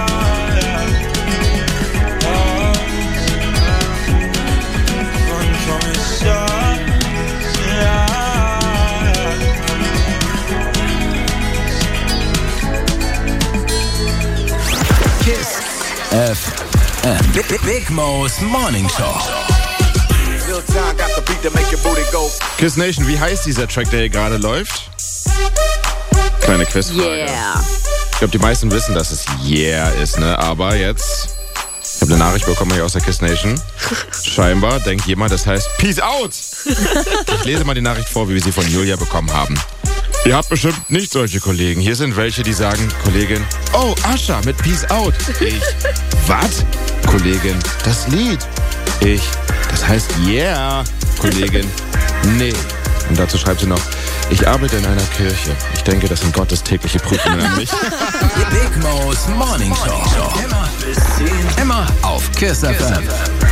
wann komm ich an? Ja. Kiss FM. Big Mo's Morning Show. Kiss Nation, wie heißt dieser Track, der hier gerade läuft? Kleine Quizfrage. Yeah. Ich glaube, die meisten wissen, dass es Yeah ist, ne? Aber jetzt... Ich habe eine Nachricht bekommen hier aus der Kiss Nation. Scheinbar denkt jemand, das heißt Peace out. Ich lese mal die Nachricht vor, wie wir sie von Julia bekommen haben. Ihr habt bestimmt nicht solche Kollegen. Hier sind welche, die sagen, Kollegin, oh, Ascha mit Peace out. Ich, was? Kollegin, das Lied. Ich, das heißt Yeah. Kollegin, nee. Und dazu schreibt sie noch, ich arbeite in einer Kirche. Ich denke, das sind Gottes tägliche Prüfungen an mich. Big Mo's Morning Show. Immer bis 10. Immer auf Kiss FM.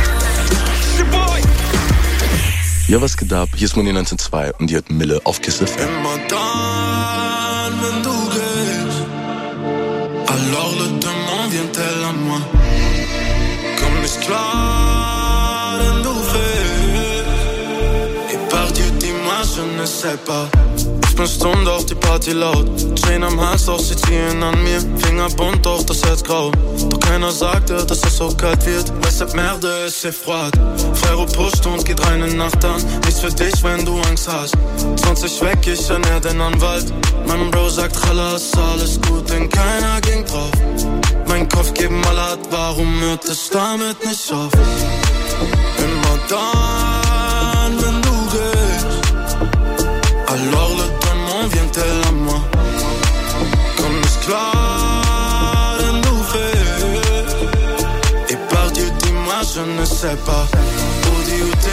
Ja, was geht ab? Hier ist Moni 19.2 und die hat Mille auf Kiss FM. Immer dann, wenn du gehst, alors le démon vient-elle à moi. Komm nicht klar, wenn du fehlst. Et par Dieu, dis-moi, je ne sais pas. Ich bin stumm, doch die Party laut. Chain am Hals, doch sie ziehen an mir. Finger bunt, doch das Herz grau. Doch keiner sagte, dass es so kalt wird. Weshalb Merde, es ist froid. Frero pusht und geht rein in Nacht an. Nichts für dich, wenn du Angst hast. 20 weg, ich ernähr den Anwalt. Mein Bro sagt, Chalas, alles gut, denn keiner ging drauf. Mein Kopf geben mal hat, warum hört es damit nicht auf? Immer dann, wenn du gehst, alors le démon vient-elle à moi. Komm nicht klar, wenn du fehlst. Et par Dieu, dis-moi, je ne sais pas. Odi ou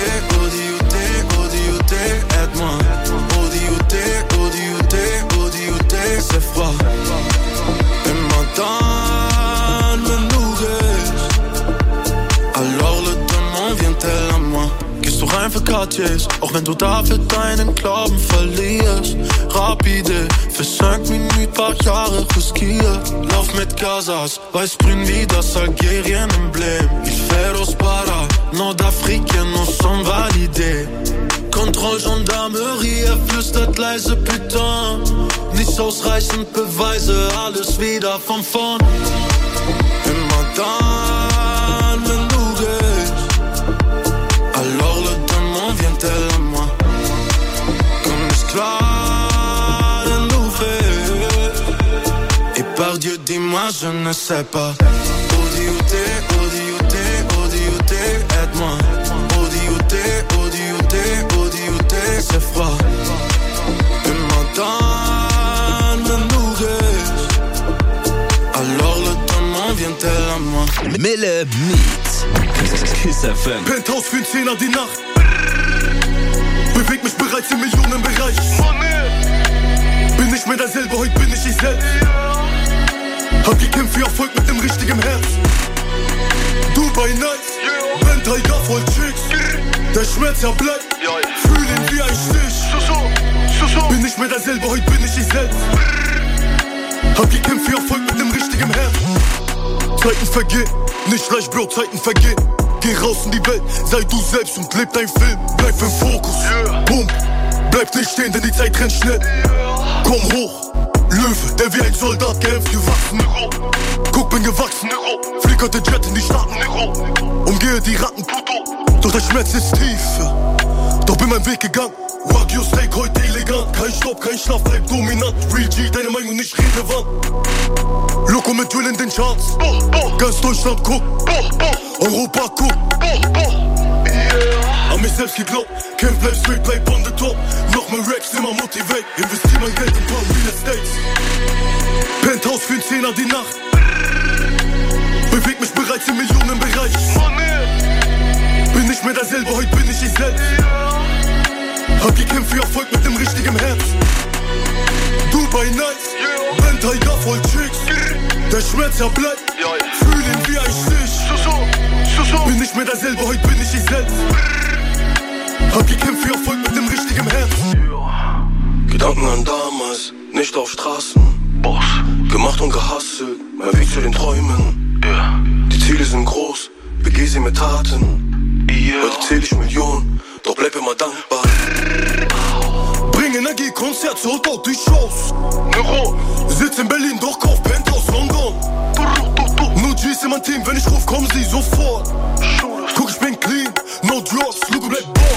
t'es, aide-moi. Odi ou t'es, c'est froid. Et maintenant, wenn du gehst, alors le démon vient-elle à moi. Gehst du rein für Cartiers, auch wenn du dafür deinen Glauben verlierst. Rapide, für 5 Minuten, paar Jahre riskiert. Lauf mit Gazas, weiß-grün wie das Algerien-Emblem. Il fait los para, Nordafrique, nous sommes validés. Kontroll, Gendarmerie, er flüstert leise, Putain. Nicht ausreichend Beweise, alles wieder von vorn. Immer dann, wenn du gehst, alors le démon vient-elle à moi. Komm nicht klar, wenn du fehlst. Et par Dieu, dis-moi, je ne sais pas. Odi ou t'es, aide-moi. Odi ou t'es, c'est froid. Et maintenant, wenn du gehst, alors le démon vient-elle à moi. Mille Meets. Kiss FM. Penthouse für 10 die Nacht. Beweg mich bereits im Millionenbereich. Bin nicht mehr derselbe, heute bin ich selbst. Hab gekämpft für Erfolg mit dem richtigen Herz. Dubai Nights, Ben Tiger voll Chicks. Der Schmerz ja bleibt, fühl ihn wie ein Stich. Bin nicht mehr derselbe, heute bin ich selbst. Hab gekämpft für Erfolg mit dem richtigen Herz. Zeiten vergehen, nicht leicht, Bro, Zeiten vergehen. Geh raus in die Welt, sei du selbst und leb dein Film. Bleib im Fokus, Pump, bleib nicht stehen, denn die Zeit rennt schnell. Komm hoch, Löwe, der wie ein Soldat kämpft, gewachsen. Guck, bin gewachsen, flickerte Jet in die Staaten. Umgehe die Ratten, doch der Schmerz ist tief. Doch bin mein Weg gegangen, Wagyu Steak heute elegant. Kein Stopp, kein Schlaf, bleib dominant. Real G, deine Meinung nicht relevant. Loco mit Drill in den Charts. Ganz Deutschland guckt, Europa guckt. An mich selbst geglaubt, kämpf, bleib straight, bleib on the top. Noch mehr Racks, immer motivate. Investier mein Geld in Palm Real Estates. Penthouse für 10 die Nacht. Beweg mich bereits im Millionenbereich. Bin nicht mehr derselbe, heute bin ich selbst. Hab gekämpft für Erfolg mit dem richtigen Herz. Dubai Nights, Ben Tiger voll Chicks. Der Schmerz ja bleibt, fühl ihn wie ein Stich. Bin nicht mehr derselbe, heute bin ich selbst. Hab gekämpft für Erfolg mit dem richtigen Herz. Gedanken an damals, nicht auf Straßen. Boss, gemacht und gehasselt, mein Weg zu den Träumen. Die Ziele sind groß, begeh sie mit Taten. Heute zähl ich Millionen, doch bleib immer dankbar. Bring Energie, Konzert, sold out die Shows. Sitz in Berlin, doch kauf Penthouse London. Nur G's in mein Team, wenn ich ruf, kommen sie sofort. Guck, ich bin clean, no drugs, Luke bleibt Boss.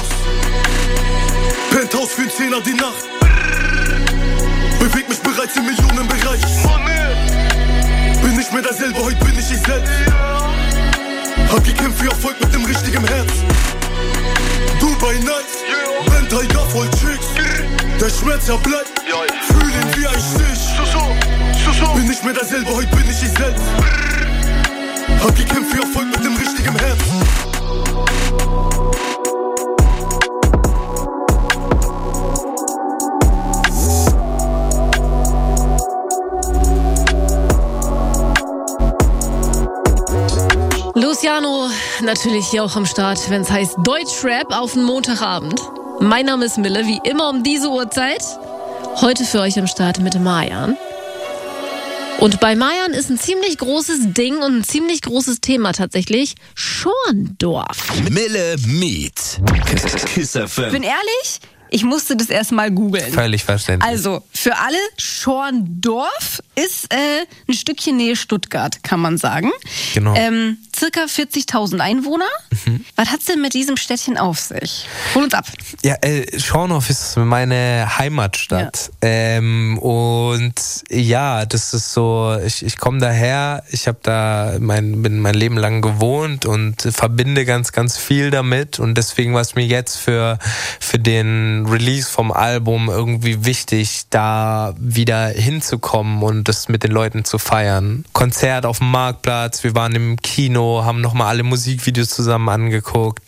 Trainer die Nacht. Beweg mich bereits im Millionenbereich. Bin nicht mehr derselbe, heute bin ich selbst. Hab gekämpft für Erfolg mit dem richtigen Herz. Dubai Nights, Ben Tiger voll Chicks. Der Schmerz ja bleibt, fühl ihn wie ein Stich. Bin nicht mehr derselbe, heute bin ich selbst. Hab gekämpft für Erfolg mit dem richtigen Herz. Luciano natürlich hier auch am Start, wenn es heißt Deutschrap auf den Montagabend. Mein Name ist Mille, wie immer um diese Uhrzeit. Heute für euch am Start mit Marjan. Und bei Marjan ist ein ziemlich großes Ding und ein ziemlich großes Thema tatsächlich. Schorndorf. Mille Meet. Kiss FM. Bin ehrlich, ich musste das erstmal googeln. Völlig verständlich. Also, für alle, Schorndorf ist ein Stückchen Nähe Stuttgart, kann man sagen. Genau. Circa 40.000 Einwohner. Was hat's denn mit diesem Städtchen auf sich? Hol uns ab. Ja, Schorndorf ist meine Heimatstadt. Ja. Und ja, das ist so, ich komme daher, ich habe da bin mein Leben lang gewohnt und verbinde ganz, ganz viel damit. Und deswegen war es mir jetzt für den Release vom Album irgendwie wichtig, da wieder hinzukommen und das mit den Leuten zu feiern. Konzert auf dem Marktplatz, wir waren im Kino, haben nochmal alle Musikvideos zusammen angeguckt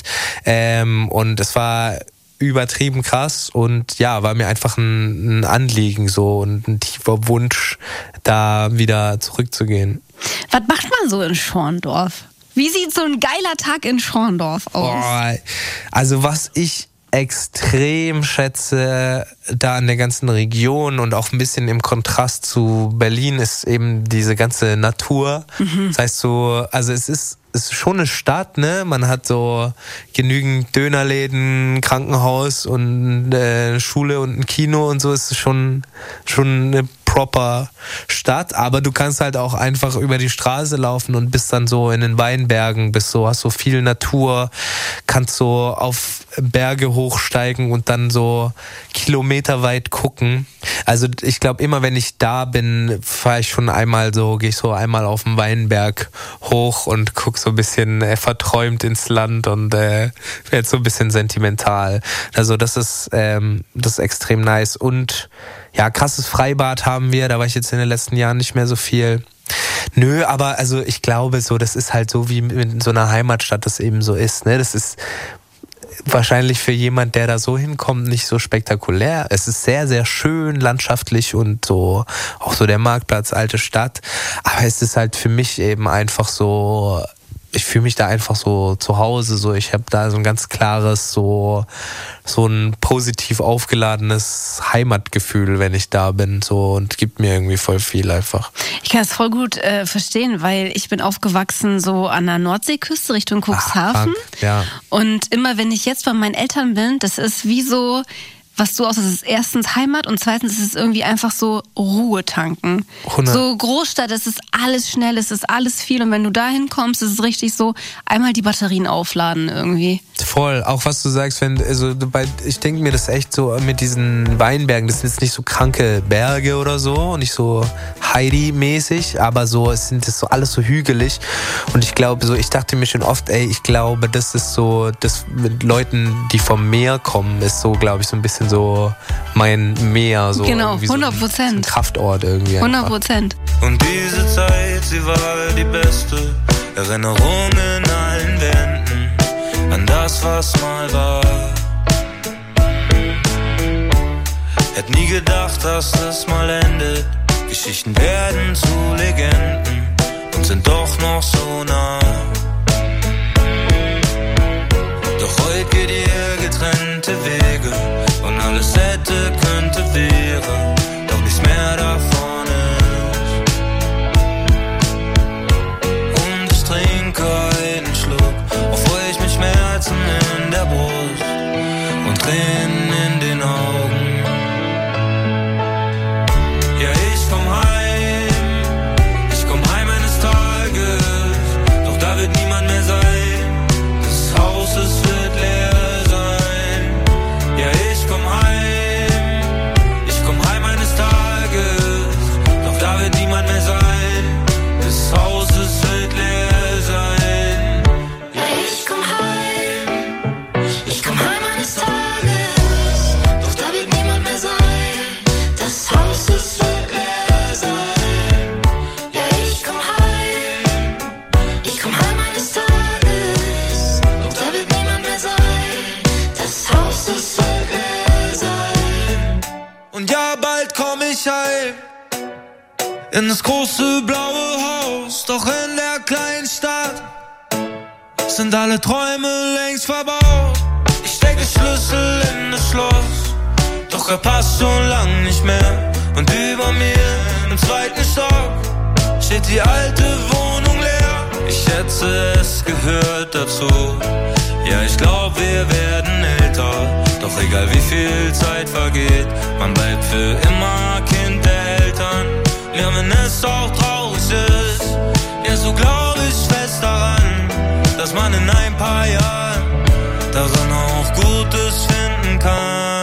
und es war übertrieben krass und ja, war mir einfach ein Anliegen so und ein tiefer Wunsch, da wieder zurückzugehen. Was macht man so in Schorndorf? Wie sieht so ein geiler Tag in Schorndorf aus? Boah, also was ich extrem schätze da in der ganzen Region und auch ein bisschen im Kontrast zu Berlin ist eben diese ganze Natur. Das heißt so, also es ist schon eine Stadt, ne? Man hat so genügend Dönerläden, Krankenhaus und Schule und ein Kino und so. Es ist schon eine proper Stadt, aber du kannst halt auch einfach über die Straße laufen und bist dann so in den Weinbergen, hast so viel Natur, kannst so auf Berge hochsteigen und dann so kilometerweit gucken. Also ich glaube, immer wenn ich da bin, gehe ich so einmal auf den Weinberg hoch und guck so ein bisschen verträumt ins Land und werde so ein bisschen sentimental. Also das ist extrem nice. Und ja, krasses Freibad haben wir, da war ich jetzt in den letzten Jahren nicht mehr so viel. Nö, aber also ich glaube so, das ist halt so, wie in so einer Heimatstadt das eben so ist, ne? Das ist wahrscheinlich für jemand, der da so hinkommt, nicht so spektakulär. Es ist sehr, sehr schön landschaftlich und so, auch so der Marktplatz, alte Stadt. Aber es ist halt für mich eben einfach so, ich fühle mich da einfach so zu Hause, so ich habe da so ein ganz klares, so ein positiv aufgeladenes Heimatgefühl, wenn ich da bin, so, und gibt mir irgendwie voll viel einfach. Ich kann das voll gut verstehen, weil ich bin aufgewachsen so an der Nordseeküste Richtung Cuxhaven. Ja. Und immer wenn ich jetzt bei meinen Eltern bin, das ist wie so, was du aus, das ist erstens Heimat und zweitens ist es irgendwie einfach so Ruhe tanken. 100. So Großstadt, es ist alles schnell, es ist alles viel und wenn du da hinkommst, ist es richtig so, einmal die Batterien aufladen irgendwie. Voll, auch was du sagst, ich denke mir das echt so mit diesen Weinbergen, das sind jetzt nicht so kranke Berge oder so, nicht so Heidi-mäßig, aber so, es sind das so alles so hügelig und ich glaube so, ich dachte mir schon oft, ich glaube, das ist so, das mit Leuten, die vom Meer kommen, ist so, glaube ich, so ein bisschen so mein Meer, so genau, 100%. So ein Kraftort irgendwie. 100%. Und diese Zeit, sie war die beste Erinnerung in allen Wänden an das, was mal war. Hätt nie gedacht, dass es mal endet. Geschichten werden zu Legenden und sind doch noch so nah. Doch heute geht ihr getrennte Wege und alles hätte, könnte, wäre, doch nichts mehr davon ist. Und ich trinke einen Schluck, obwohl ich mit Schmerzen in der Brust und Tränen in den Augen. Ja, ich komm heim eines Tages in das große blaue Haus, doch in der kleinen Stadt sind alle Träume längst verbaut. Ich stecke Schlüssel in das Schloss, doch er passt schon lang nicht mehr. Und über mir im zweiten Stock steht die alte Wohnung leer. Ich schätze, es gehört dazu. Ja, ich glaub, wir werden älter. Doch egal wie viel Zeit vergeht, man bleibt für immer Kind der Eltern. Ja, wenn es auch traurig ist, ja, so glaub ich fest daran, dass man in ein paar Jahren daran auch Gutes finden kann.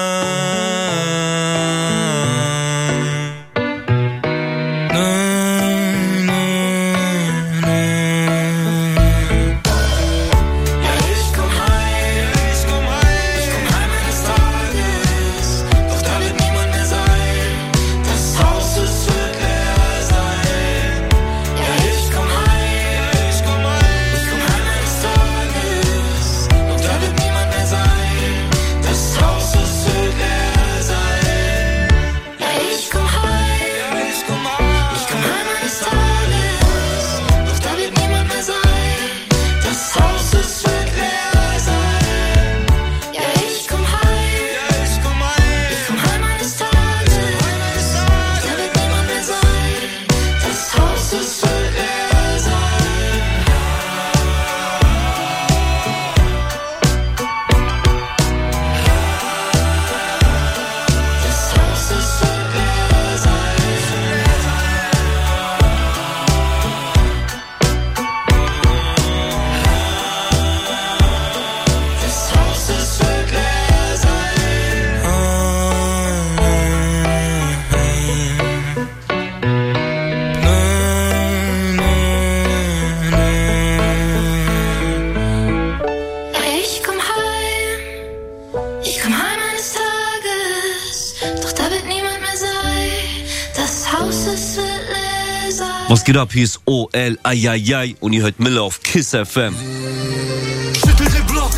Was geht ab? Hier ist OL, ai, und ihr hört Mille auf KISS FM. Schüttel den Block,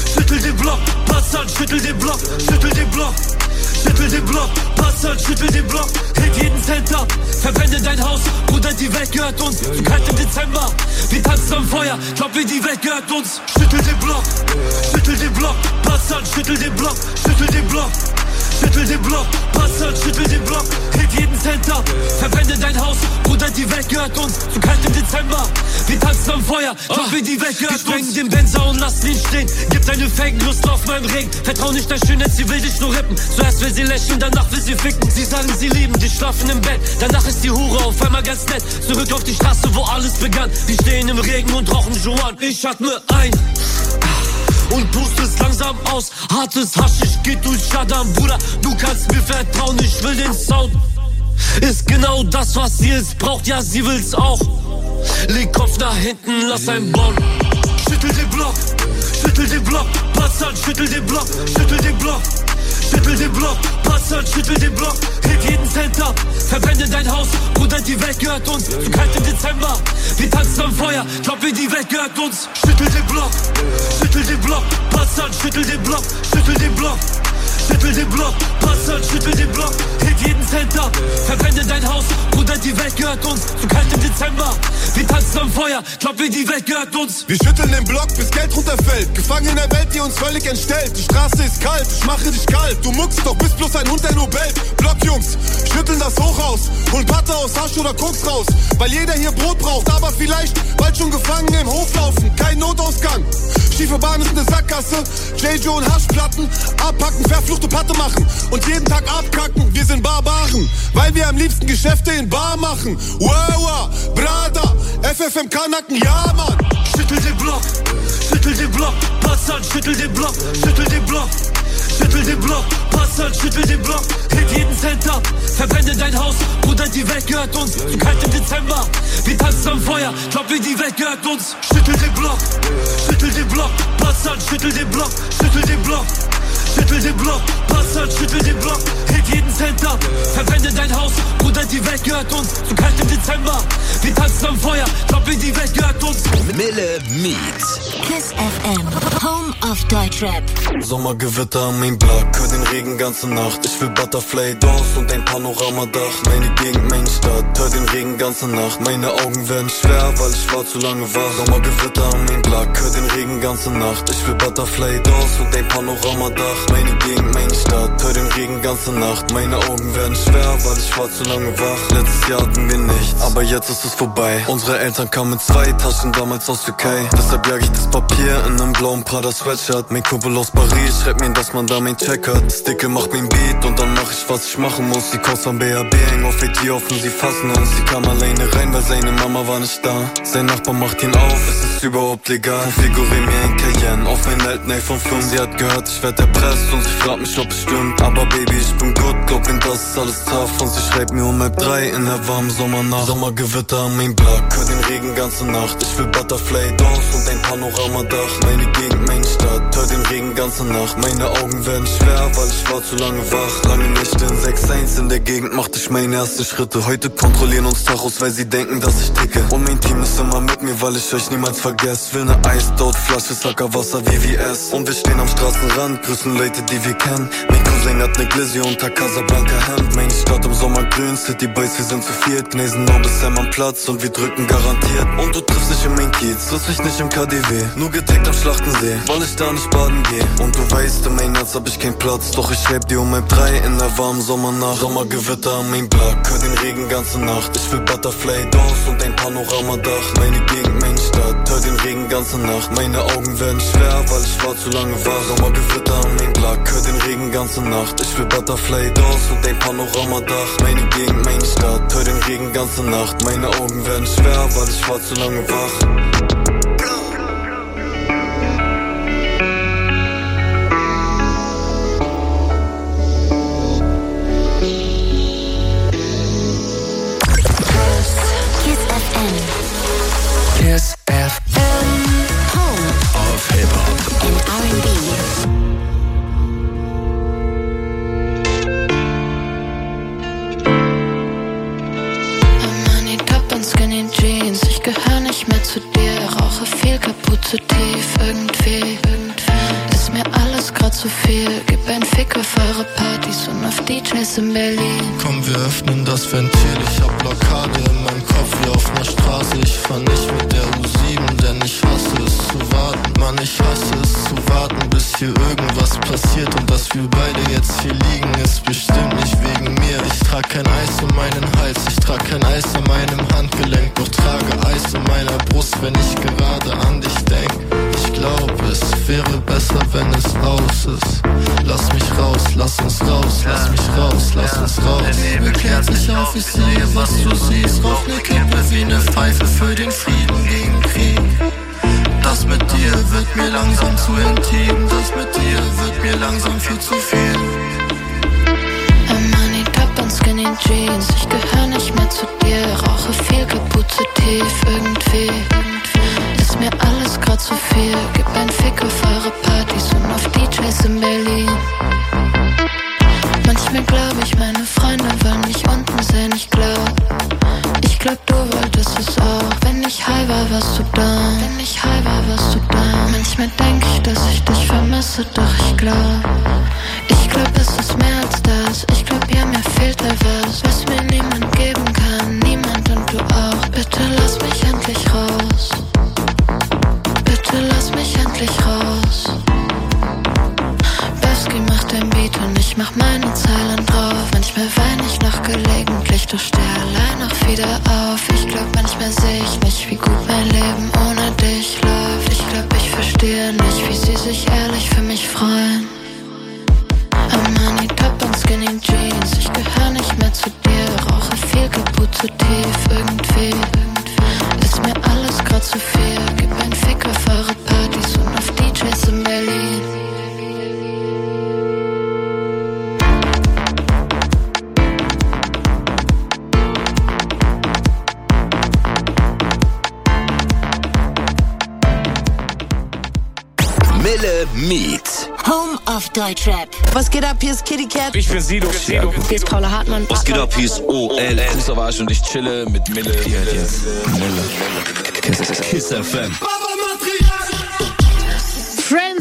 pass an, schüttel den Block, schüttel den Block. Schüttel den Block, pass an, schüttel den Block. Heb jeden Cent ab, verwende dein Haus. Bruder, die Welt gehört uns, zu kalt im Dezember. Wir tanzen am Feuer, glaub mir, die Welt gehört uns. Schüttel den Block, pass an, schüttel den Block, schüttel den Block. Schüttel den Block, pass an, schüttel den Block. Heb jeden Cent ab, verwende dein Haus. Bruder, die Welt gehört uns, zu kalt im Dezember. Wir tanzen am Feuer, glaub mir, die Welt gehört uns. Wir sprengen den Benzer und lassen ihn stehen. Gib deine Fake Lust auf meinem Regen. Vertrau nicht dein Schönheit, sie will dich nur rippen. Zuerst will sie lächeln, danach will sie ficken. Sie sagen, sie lieben dich, schlafen im Bett. Danach ist die Hure auf einmal ganz nett. Zurück auf die Straße, wo alles begann. Wir stehen im Regen und rauchen Joan. Ich atme ein und pust es langsam aus. Hartes Haschisch geht durch Shaddam. Bruder, du kannst mir vertrauen, ich will den Sound. Ist genau das, was sie es braucht, ja, sie will's auch. Leg Kopf nach hinten, lass einen bauen. Schüttel den Block, pass an, schüttel den Block, schüttel den Block. Schüttel den Block, pass an, schüttel den Block. Heb jeden Cent ab, verwende dein Haus. Bruder, die Welt gehört uns, zu kalt im Dezember. Wir tanzen am Feuer, glaub mir, die Welt gehört uns. Schüttel den Block, pass an, schüttel den Block, schüttel den Block. Schüttel den Block, pass an, schüttel den Block. Heb jeden Cent ab, verwende dein Haus. Bruder, die Welt gehört uns, zu kalt im Dezember. Wir tanzen am Feuer, glaub mir, die Welt gehört uns. Wir schütteln den Block, bis Geld runterfällt. Gefangen in der Welt, die uns völlig entstellt. Die Straße ist kalt, ich mache dich kalt. Du muckst doch, bist bloß ein Hund, der nur bellt. Blockjungs, schütteln das Hochhaus. Holen Patte aus Hasch oder Koks raus. Weil jeder hier Brot braucht, aber vielleicht bald schon gefangen im Hof laufen. Kein Notausgang. Schiefe Bahn ist eine Sackgasse. JJ und Haschplatten. Abpacken, verfluchte Patte machen. Und jeden Tag abkacken. Wir sind Barbaren. Weil wir am liebsten Geschäfte in Bar machen. Wow, Brada. FFMK nacken, ja Mann. Schüttel den Block, pass an, schüttel den Block, schüttel den Block. Schüttel den Block, pass an, schüttel den Block. Heb jeden Cent ab, verwende dein Haus. Bruder, die Welt gehört uns, zu kalt im Dezember. Wir tanzen am Feuer, glaub mir, die Welt gehört uns. Schüttel den Block, pass an, schüttel den Block, schüttel den Block. Schüttel den Block, pass an, schüttel den Block. Heb jeden Cent ab, verwende dein Haus. Bruder, die Welt gehört uns, zu kalt im Dezember. Wir tanzen am Feuer, glaub mir, die Welt gehört uns. Mille Meets. KISS FM, Home of Deutschrap. Sommergewitter am Mainblock, hör den Regen ganze Nacht. Ich will Butterfly Doors und ein Panoramadach. Meine Gegend, meine Stadt, hör den Regen ganze Nacht. Meine Augen werden schwer, weil ich war zu lange wach. Sommergewitter am Mainblock, hör den Regen ganze Nacht. Ich will Butterfly Doors und ein Panoramadach. Meine Gegend, meine Stadt, hör den Regen ganze Nacht. Meine Augen werden schwer, weil ich war zu lange wach. Letztes Jahr hatten wir nichts, aber jetzt ist es vorbei. Unsere Eltern kamen mit 2 Taschen damals aus Türkei. Deshalb jag ich das Papier in einem blauen Prada Sweatshirt. Mein Kumpel aus Paris schreibt mir, dass man da mein Check hat. Sticke macht mein Beat und dann mach ich, was ich machen muss. Die Kost am BAB hängen auf AT offen, sie fassen uns. Sie kam alleine rein, weil seine Mama war nicht da. Sein Nachbar macht ihn auf, es ist überhaupt legal. Konfigurier mir ein Cayenne auf mein alten iPhone 5. Sie hat gehört, ich werd erpresst und sie fragt mich, ob es stimmt. Aber Baby, ich bin gut, glaub mir, das ist alles tough. Und sie schreibt mir um 3 in der warmen Sommernacht. Sommergewitter am Mainblock, hör den Regen ganze Nacht. Ich will Butterfly Doors und ein Panoramadach. Meine Gegend, meine Stadt, hör den Regen ganze Nacht. Meine Augen werden schwer, weil ich war zu lange wach. Lange Nächte in 6-1 in der Gegend machte ich meine ersten Schritte. Heute kontrollieren uns Tachos, weil sie denken, dass ich ticke. Und mein Team ist immer mit mir, weil ich euch niemals vergesse. Will ne Eisdot-Flasche, Sackerwasser, VVS. Und wir stehen am Straßenrand, grüßen Leute, die wir kennen. Mein Cousin hat ne Glizzy unter Casablanca Hemd. Meine Stadt im Sommer grün, City Boys, wir sind zu viert. Gnesen nur bis Sam am Platz und wir drücken garantiert. Und du triffst dich in mein Kiez, triffst mich nicht im KDW. Nur getaggt am Schlachtensee, weil ich da nicht baden geh. Und du weißt, in mein Herz hab ich keinen Platz. Doch ich schreib dir um 3 in der warmen Sommernacht. Sommergewitter am Mainblock, hör den Regen ganze Nacht. Ich will Butterfly Doors und ein Panoramadach. Meine Gegend, meine Stadt, hör den Regen ganze Nacht. Meine Augen werden schwer, weil ich war zu lange wach. Sommergewitter am Mainblock, hör den Regen ganze Nacht. Ich will Butterfly Doors und ein Panoramadach. Meine Gegend, meine Stadt, hör den Regen ganze Nacht. Meine Augen werden schwer, weil ich war zu lange wach. Kiss FM. Home of Hip-Hop and R&B. Armani Top und Skinny Jeans, ich gehör nicht mehr zu dir. Rauche viel, kaputt zu tief, irgendwie. Ist mir alles grad zu viel. Gib ein Fick auf eure Partys und auf DJs in Berlin. Komm, wir öffnen das Ventil. Ich hab Blockade in meinem Kopf wie auf ner Straße. Ich fahr nicht mit der U7, denn ich hasse es zu warten. Mann, ich hasse es zu warten, bis hier irgendwas passiert. Und dass wir beide jetzt hier liegen, ist bestimmt nicht wegen mir. Ich trag kein Eis um meinen Hals, ich trag kein Eis an meinem Handgelenk. Doch trage Eis in meiner Brust, wenn ich gerade an dich denk. Ich glaub, es wäre besser, wenn es aus ist. Lass mich raus, lass uns raus, lass mich raus, lass uns raus. Mir klärt sich auf, ich sehe, was du siehst. Rauch ne Kippe wie ne Pfeife für den Frieden gegen Krieg. Das mit dir wird mir langsam zu intim. Das mit dir wird mir langsam viel zu viel. Armani Top und Skinny Jeans, ich gehör nicht mehr zu dir. Rauche viel, kaputt zu tief, irgendwie. Ist mir alles grad zu viel. Gib ein Fick auf eure Partys und auf DJs in Berlin. Manchmal glaub ich, meine Freunde wollen mich unten sehen. Ich glaub, du wolltest es auch. Wenn ich high war, warst du da. Manchmal denk ich, dass ich dich vermisse, doch ich glaub, es ist mehr als das. Ich glaub, ja, mir fehlt da was mir niemand geben kann. Niemand und du auch. Bitte lass mich endlich raus. Bitte lass mich endlich raus. Bevsky macht ein Beat und ich mach meine Zeilen drauf. Manchmal wein ich noch gelegentlich, doch steh allein auch wieder auf. Ich glaub, manchmal seh ich nicht, wie gut mein Leben ohne dich läuft. Ich glaub, ich verstehe nicht, wie sie sich ehrlich für mich freuen. Armani Top und Skinny Jeans, ich gehör nicht mehr zu dir. Rauche viel, kaputt zu tief, irgendwie. Ist mir alles grad zu viel. Gib ein Fick auf eure Partys und auf DJs in Berlin. Mille Meet. Home of Deutschrap. Was geht ab? Hier ist Kitty Cat. Ich bin Sido. Hier ist Paula Hartmann. Was geht ab? Hier ist OL. Savage und ich chille mit Mille. Hier hat jetzt Mille. Kiss FM. Friends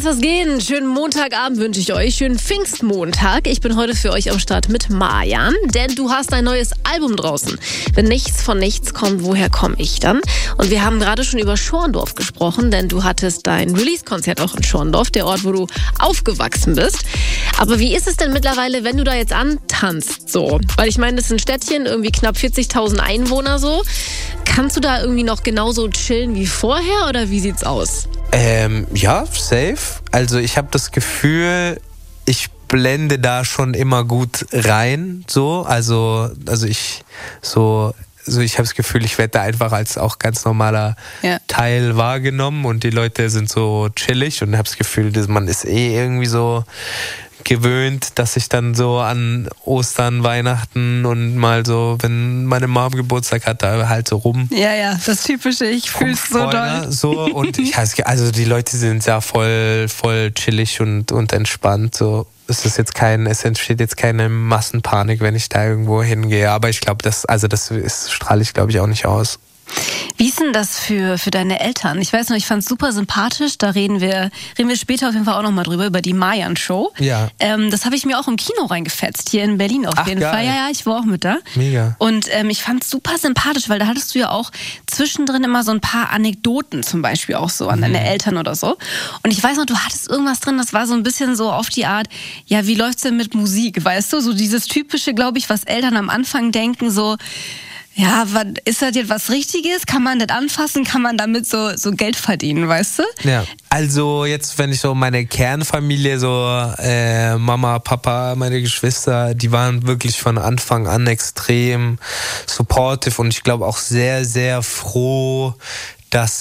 was gehen. Schönen Montagabend wünsche ich euch. Schönen Pfingstmontag. Ich bin heute für euch am Start mit Marjan, denn du hast ein neues Album draußen. Wenn nichts von nichts kommt, woher komme ich dann? Und wir haben gerade schon über Schorndorf gesprochen, denn du hattest dein Release-Konzert auch in Schorndorf, der Ort, wo du aufgewachsen bist. Aber wie ist es denn mittlerweile, wenn du da jetzt antanzt so? Weil ich meine, das ist ein Städtchen, irgendwie knapp 40.000 Einwohner so. Kannst du da irgendwie noch genauso chillen wie vorher oder wie sieht's aus? Ja, safe. Also ich habe das Gefühl, ich blende da schon immer gut rein, so. Also ich habe das Gefühl, ich werde da einfach als auch ganz normaler Teil wahrgenommen und die Leute sind so chillig und habe das Gefühl, man ist irgendwie so gewöhnt, dass ich dann so an Ostern, Weihnachten und mal so, wenn meine Mom Geburtstag hat, da halt so rum. Ja, das Typische, ich fühl's so doll. So, und also die Leute sind ja voll chillig und entspannt, so. Es entsteht jetzt keine Massenpanik, wenn ich da irgendwo hingehe, aber ich glaube, das strahle ich, glaube ich, auch nicht aus. Wie ist denn das für deine Eltern? Ich weiß noch, ich fand es super sympathisch. Da reden wir später auf jeden Fall auch nochmal drüber, über die Marjan-Show. Ja. Das habe ich mir auch im Kino reingefetzt, hier in Berlin auf jeden Fall. Ja, ich war auch mit da. Mega. Und ich fand es super sympathisch, weil da hattest du ja auch zwischendrin immer so ein paar Anekdoten zum Beispiel auch so an deine Eltern oder so. Und ich weiß noch, du hattest irgendwas drin, das war so ein bisschen so auf die Art, ja, wie läuft's denn mit Musik, weißt du? So dieses Typische, glaube ich, was Eltern am Anfang denken, so, ja, ist das jetzt was Richtiges? Kann man das anfassen? Kann man damit so Geld verdienen, weißt du? Ja, also jetzt, wenn ich so meine Kernfamilie, so Mama, Papa, meine Geschwister, die waren wirklich von Anfang an extrem supportive und ich glaube auch sehr, sehr froh, dass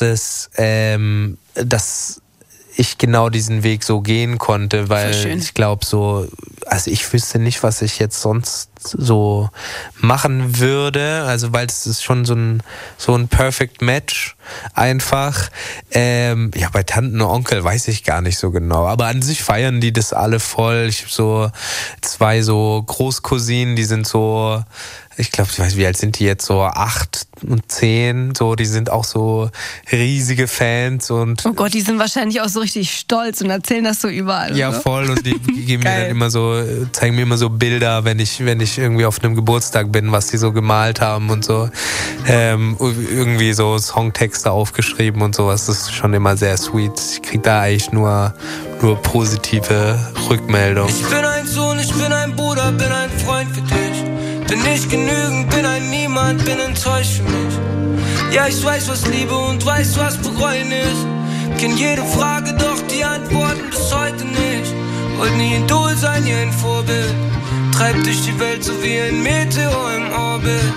ich genau diesen Weg so gehen konnte, weil ich glaube also ich wüsste nicht, was ich jetzt sonst so machen würde, also weil es ist schon so ein Perfect Match einfach. Ja, bei Tanten und Onkel weiß ich gar nicht so genau, aber an sich feiern die das alle voll. Ich habe so 2 so Großcousinen, die sind so, ich glaube, ich weiß, wie alt sind die jetzt, so 8 und 10, so, die sind auch so riesige Fans und... Oh Gott, die sind wahrscheinlich auch so richtig stolz und erzählen das so überall. Ja, oder? Voll, und die geben mir dann immer so, zeigen mir immer so Bilder, wenn ich irgendwie auf einem Geburtstag bin, was die so gemalt haben und so, irgendwie so Songtexte aufgeschrieben und sowas, das ist schon immer sehr sweet. Ich krieg da eigentlich nur positive Rückmeldungen. Ich bin ein Sohn, ich bin ein Bruder, bin ein Freund für dich. Bin nicht genügend, bin ein Niemand, bin enttäuscht für mich. Ja, ich weiß, was Liebe und weiß, was bereuen ist. Kenn jede Frage, doch die Antworten bis heute nicht. Wollt nie Idol sein, hier ein Vorbild. Treibt durch die Welt so wie ein Meteor im Orbit.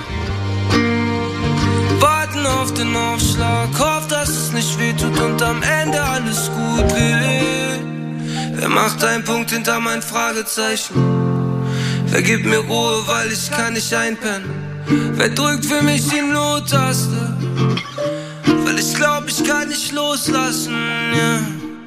Warten auf den Aufschlag, hofft, dass es nicht wehtut und am Ende alles gut wird. Wer macht einen Punkt hinter mein Fragezeichen? Wer gibt mir Ruhe, weil ich kann nicht einpennen? Wer drückt für mich die Nottaste? Weil ich glaub, ich kann nicht loslassen, ja.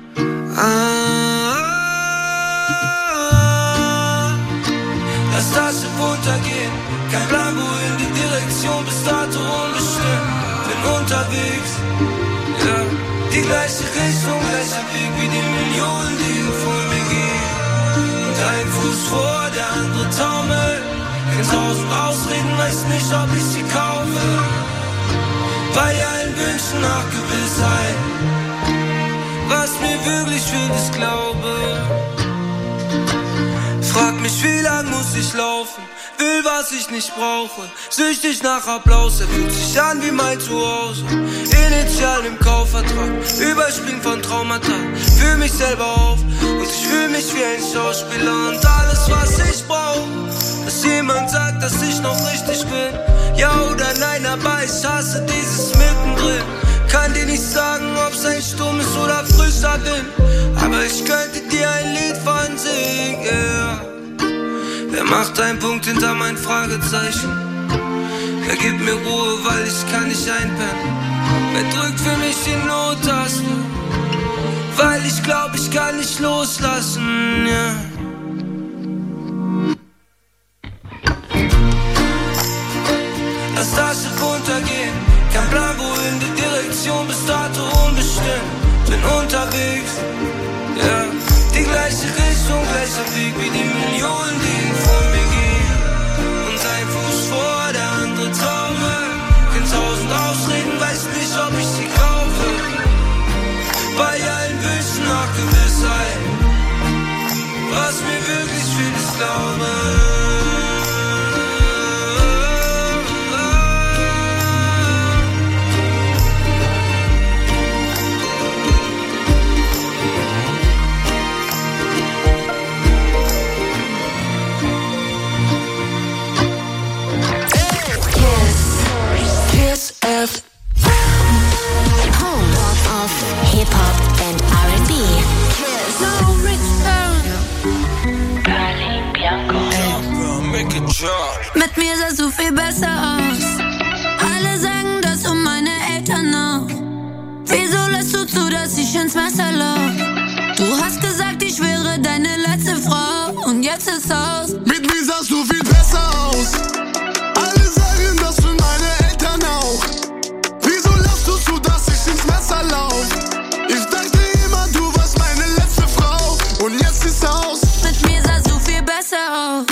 Lass das Schiff untergehen. Kein Plan, wohin die Direktion, bis dato unbestimmt. Bin unterwegs, ja. Die gleiche Richtung, gleicher Weg wie die Millionen, die vor mir gehen. Und ein Fuß vor, der andere taumelt. Kenn 1000 Ausreden, weiß nicht, ob ich sie kaufe. Bei allen Wünschen nach Gewissheit. Was mir wirklich fehlt, ist Glaube. Frag mich, wie lang muss ich laufen? Will, was ich nicht brauche. Süchtig nach Applaus, er fühlt sich an wie mein Zuhause. Initial im Kaufvertrag, Überspielen von Traumata. Fühl mich selber auf und ich fühl mich wie ein Schauspieler. Und alles, was ich brauch, dass jemand sagt, dass ich noch richtig bin. Ja oder nein, aber ich hasse dieses Mittendrin. Kann dir nicht sagen, ob's ein Sturm ist oder frischer Wind. Aber ich könnte dir ein Lied von singen, yeah. Wer macht einen Punkt hinter mein Fragezeichen? Wer gibt mir Ruhe, weil ich kann nicht einpennen? Wer drückt für mich die Nottaste? Weil ich glaub, ich kann nicht loslassen, ja. Lass das Schiff untergehen. Kein Plan, wohin die Direktion, bis dato unbestimmt. Bin unterwegs, ja. gleicher Weg wie die Millionen, die vor mir gehen. Und ein Fuß vor, der andere Traube. Kenn 1000 Ausreden, weiß nicht, ob ich sie kaufe. Bei allen Wünschen nach Gewissheit, was mir wirklich fehlt, ist Glaube. Kiss F. Home of Hip-Hop and R&B. Kiss. No return. Berlin Bianco. Mit mir sahst du viel besser aus. Alle sagen das um meine Eltern noch. Wieso lässt du zu, dass ich ins Messer lauf? Du hast gesagt, ich wäre deine letzte Frau. Und jetzt ist aus. Mit mir sahst du viel besser aus. Alle sagen das für meine Eltern auch. Wieso lässt du zu, dass ich ins Messer lauf? Ich dachte immer, du warst meine letzte Frau. Und jetzt ist aus. Mit mir sahst du viel besser aus.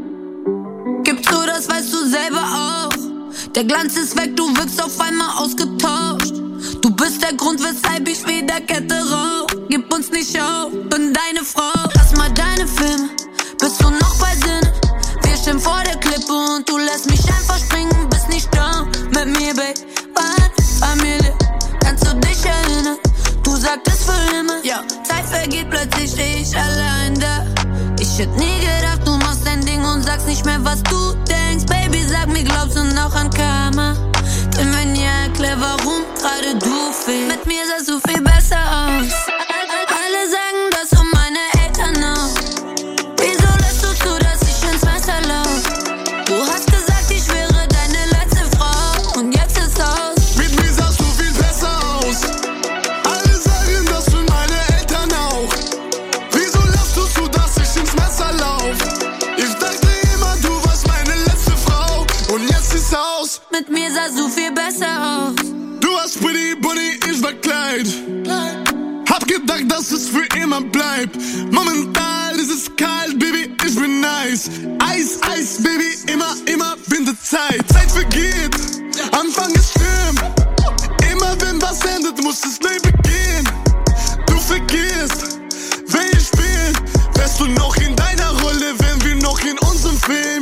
Gib zu, das weißt du selber auch. Der Glanz ist weg, du wirkst auf einmal ausgetauscht. Du bist der Grund, weshalb ich wieder Kette rauch. Gib uns nicht auf, bin deine Frau. Lass mal deine Filme, bist du noch bei Sinn? Wir stehen vor der Klippe und du lässt mich einfach springen. Bist nicht da mit mir, babe. Familie, kannst du dich erinnern? Du sagtest für immer, ja. Zeit vergeht, plötzlich steh ich allein da. Ich hätte nie gedacht, du machst dein Ding und sagst nicht mehr, was du denkst. Baby, sag mir, glaubst du noch an Karma? Denn wenn ja, erklär, warum gerade du fehlst. Mit mir sahst du viel besser aus. Alle sagen das um meine Eltern auch. Wieso lässt du zu, dass ich ins Messer lauf? Du hast gesagt, ich wäre deine letzte Frau. Und jetzt ist aus. Mit mir sahst du viel besser aus. Alle sagen das für meine Eltern auch. Wieso lässt du zu, dass ich ins Messer lauf? Ich dachte immer, du warst meine letzte Frau. Und jetzt ist aus. Mit mir sahst du viel besser aus. Du warst pretty, Bunny, ich war Kleid. Hab gedacht, dass es für immer bleibt. Momentan ist es kalt, Baby, ich bin nice. Eis, Eis, Baby, immer Winterzeit. Zeit vergeht, Anfang ist schlimm. Immer wenn was endet, muss es neu beginnen. Du vergisst, wer ich bin. Wärst du noch in deiner Rolle, wenn wir noch in unserem Film,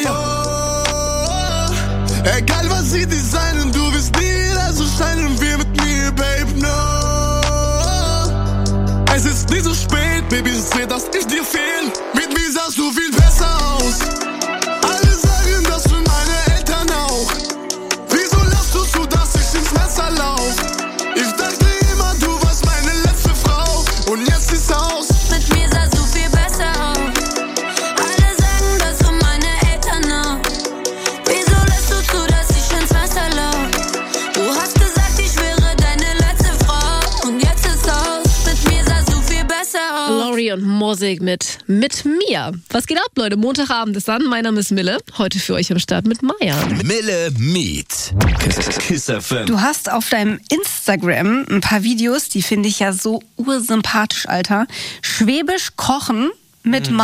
ja. Egal was sie designen, du wirst nie so scheinen wie mit mir, Babe, no. Es ist nie so spät, Baby, ich seh, dass ich dir fehl. Mit mir sahst du viel besser aus. Alle sagen das für meine Eltern auch. Wieso lässt du zu, dass ich ins Messer lauf? Ich dachte immer, du warst meine letzte Frau. Und jetzt ist aus. Mit mir sahst du viel besser aus. Alle sagen das um meine Eltern auch. Wieso lässt du zu, dass ich ins Messer lauf? Du hast gesagt, ich wäre deine letzte Frau. Und jetzt ist aus. Mit mir sahst du viel besser aus. Lori und Mosig mit mir. Was geht ab, Leute? Montagabend ist dann. Mein Name ist Mille. Heute für euch am Start mit Maya. Mille Meet. Kiss FM. Du hast auf deinem Instagram ein paar Videos, die finde ich ja so ursympathisch, Alter. Schwäbisch kochen mit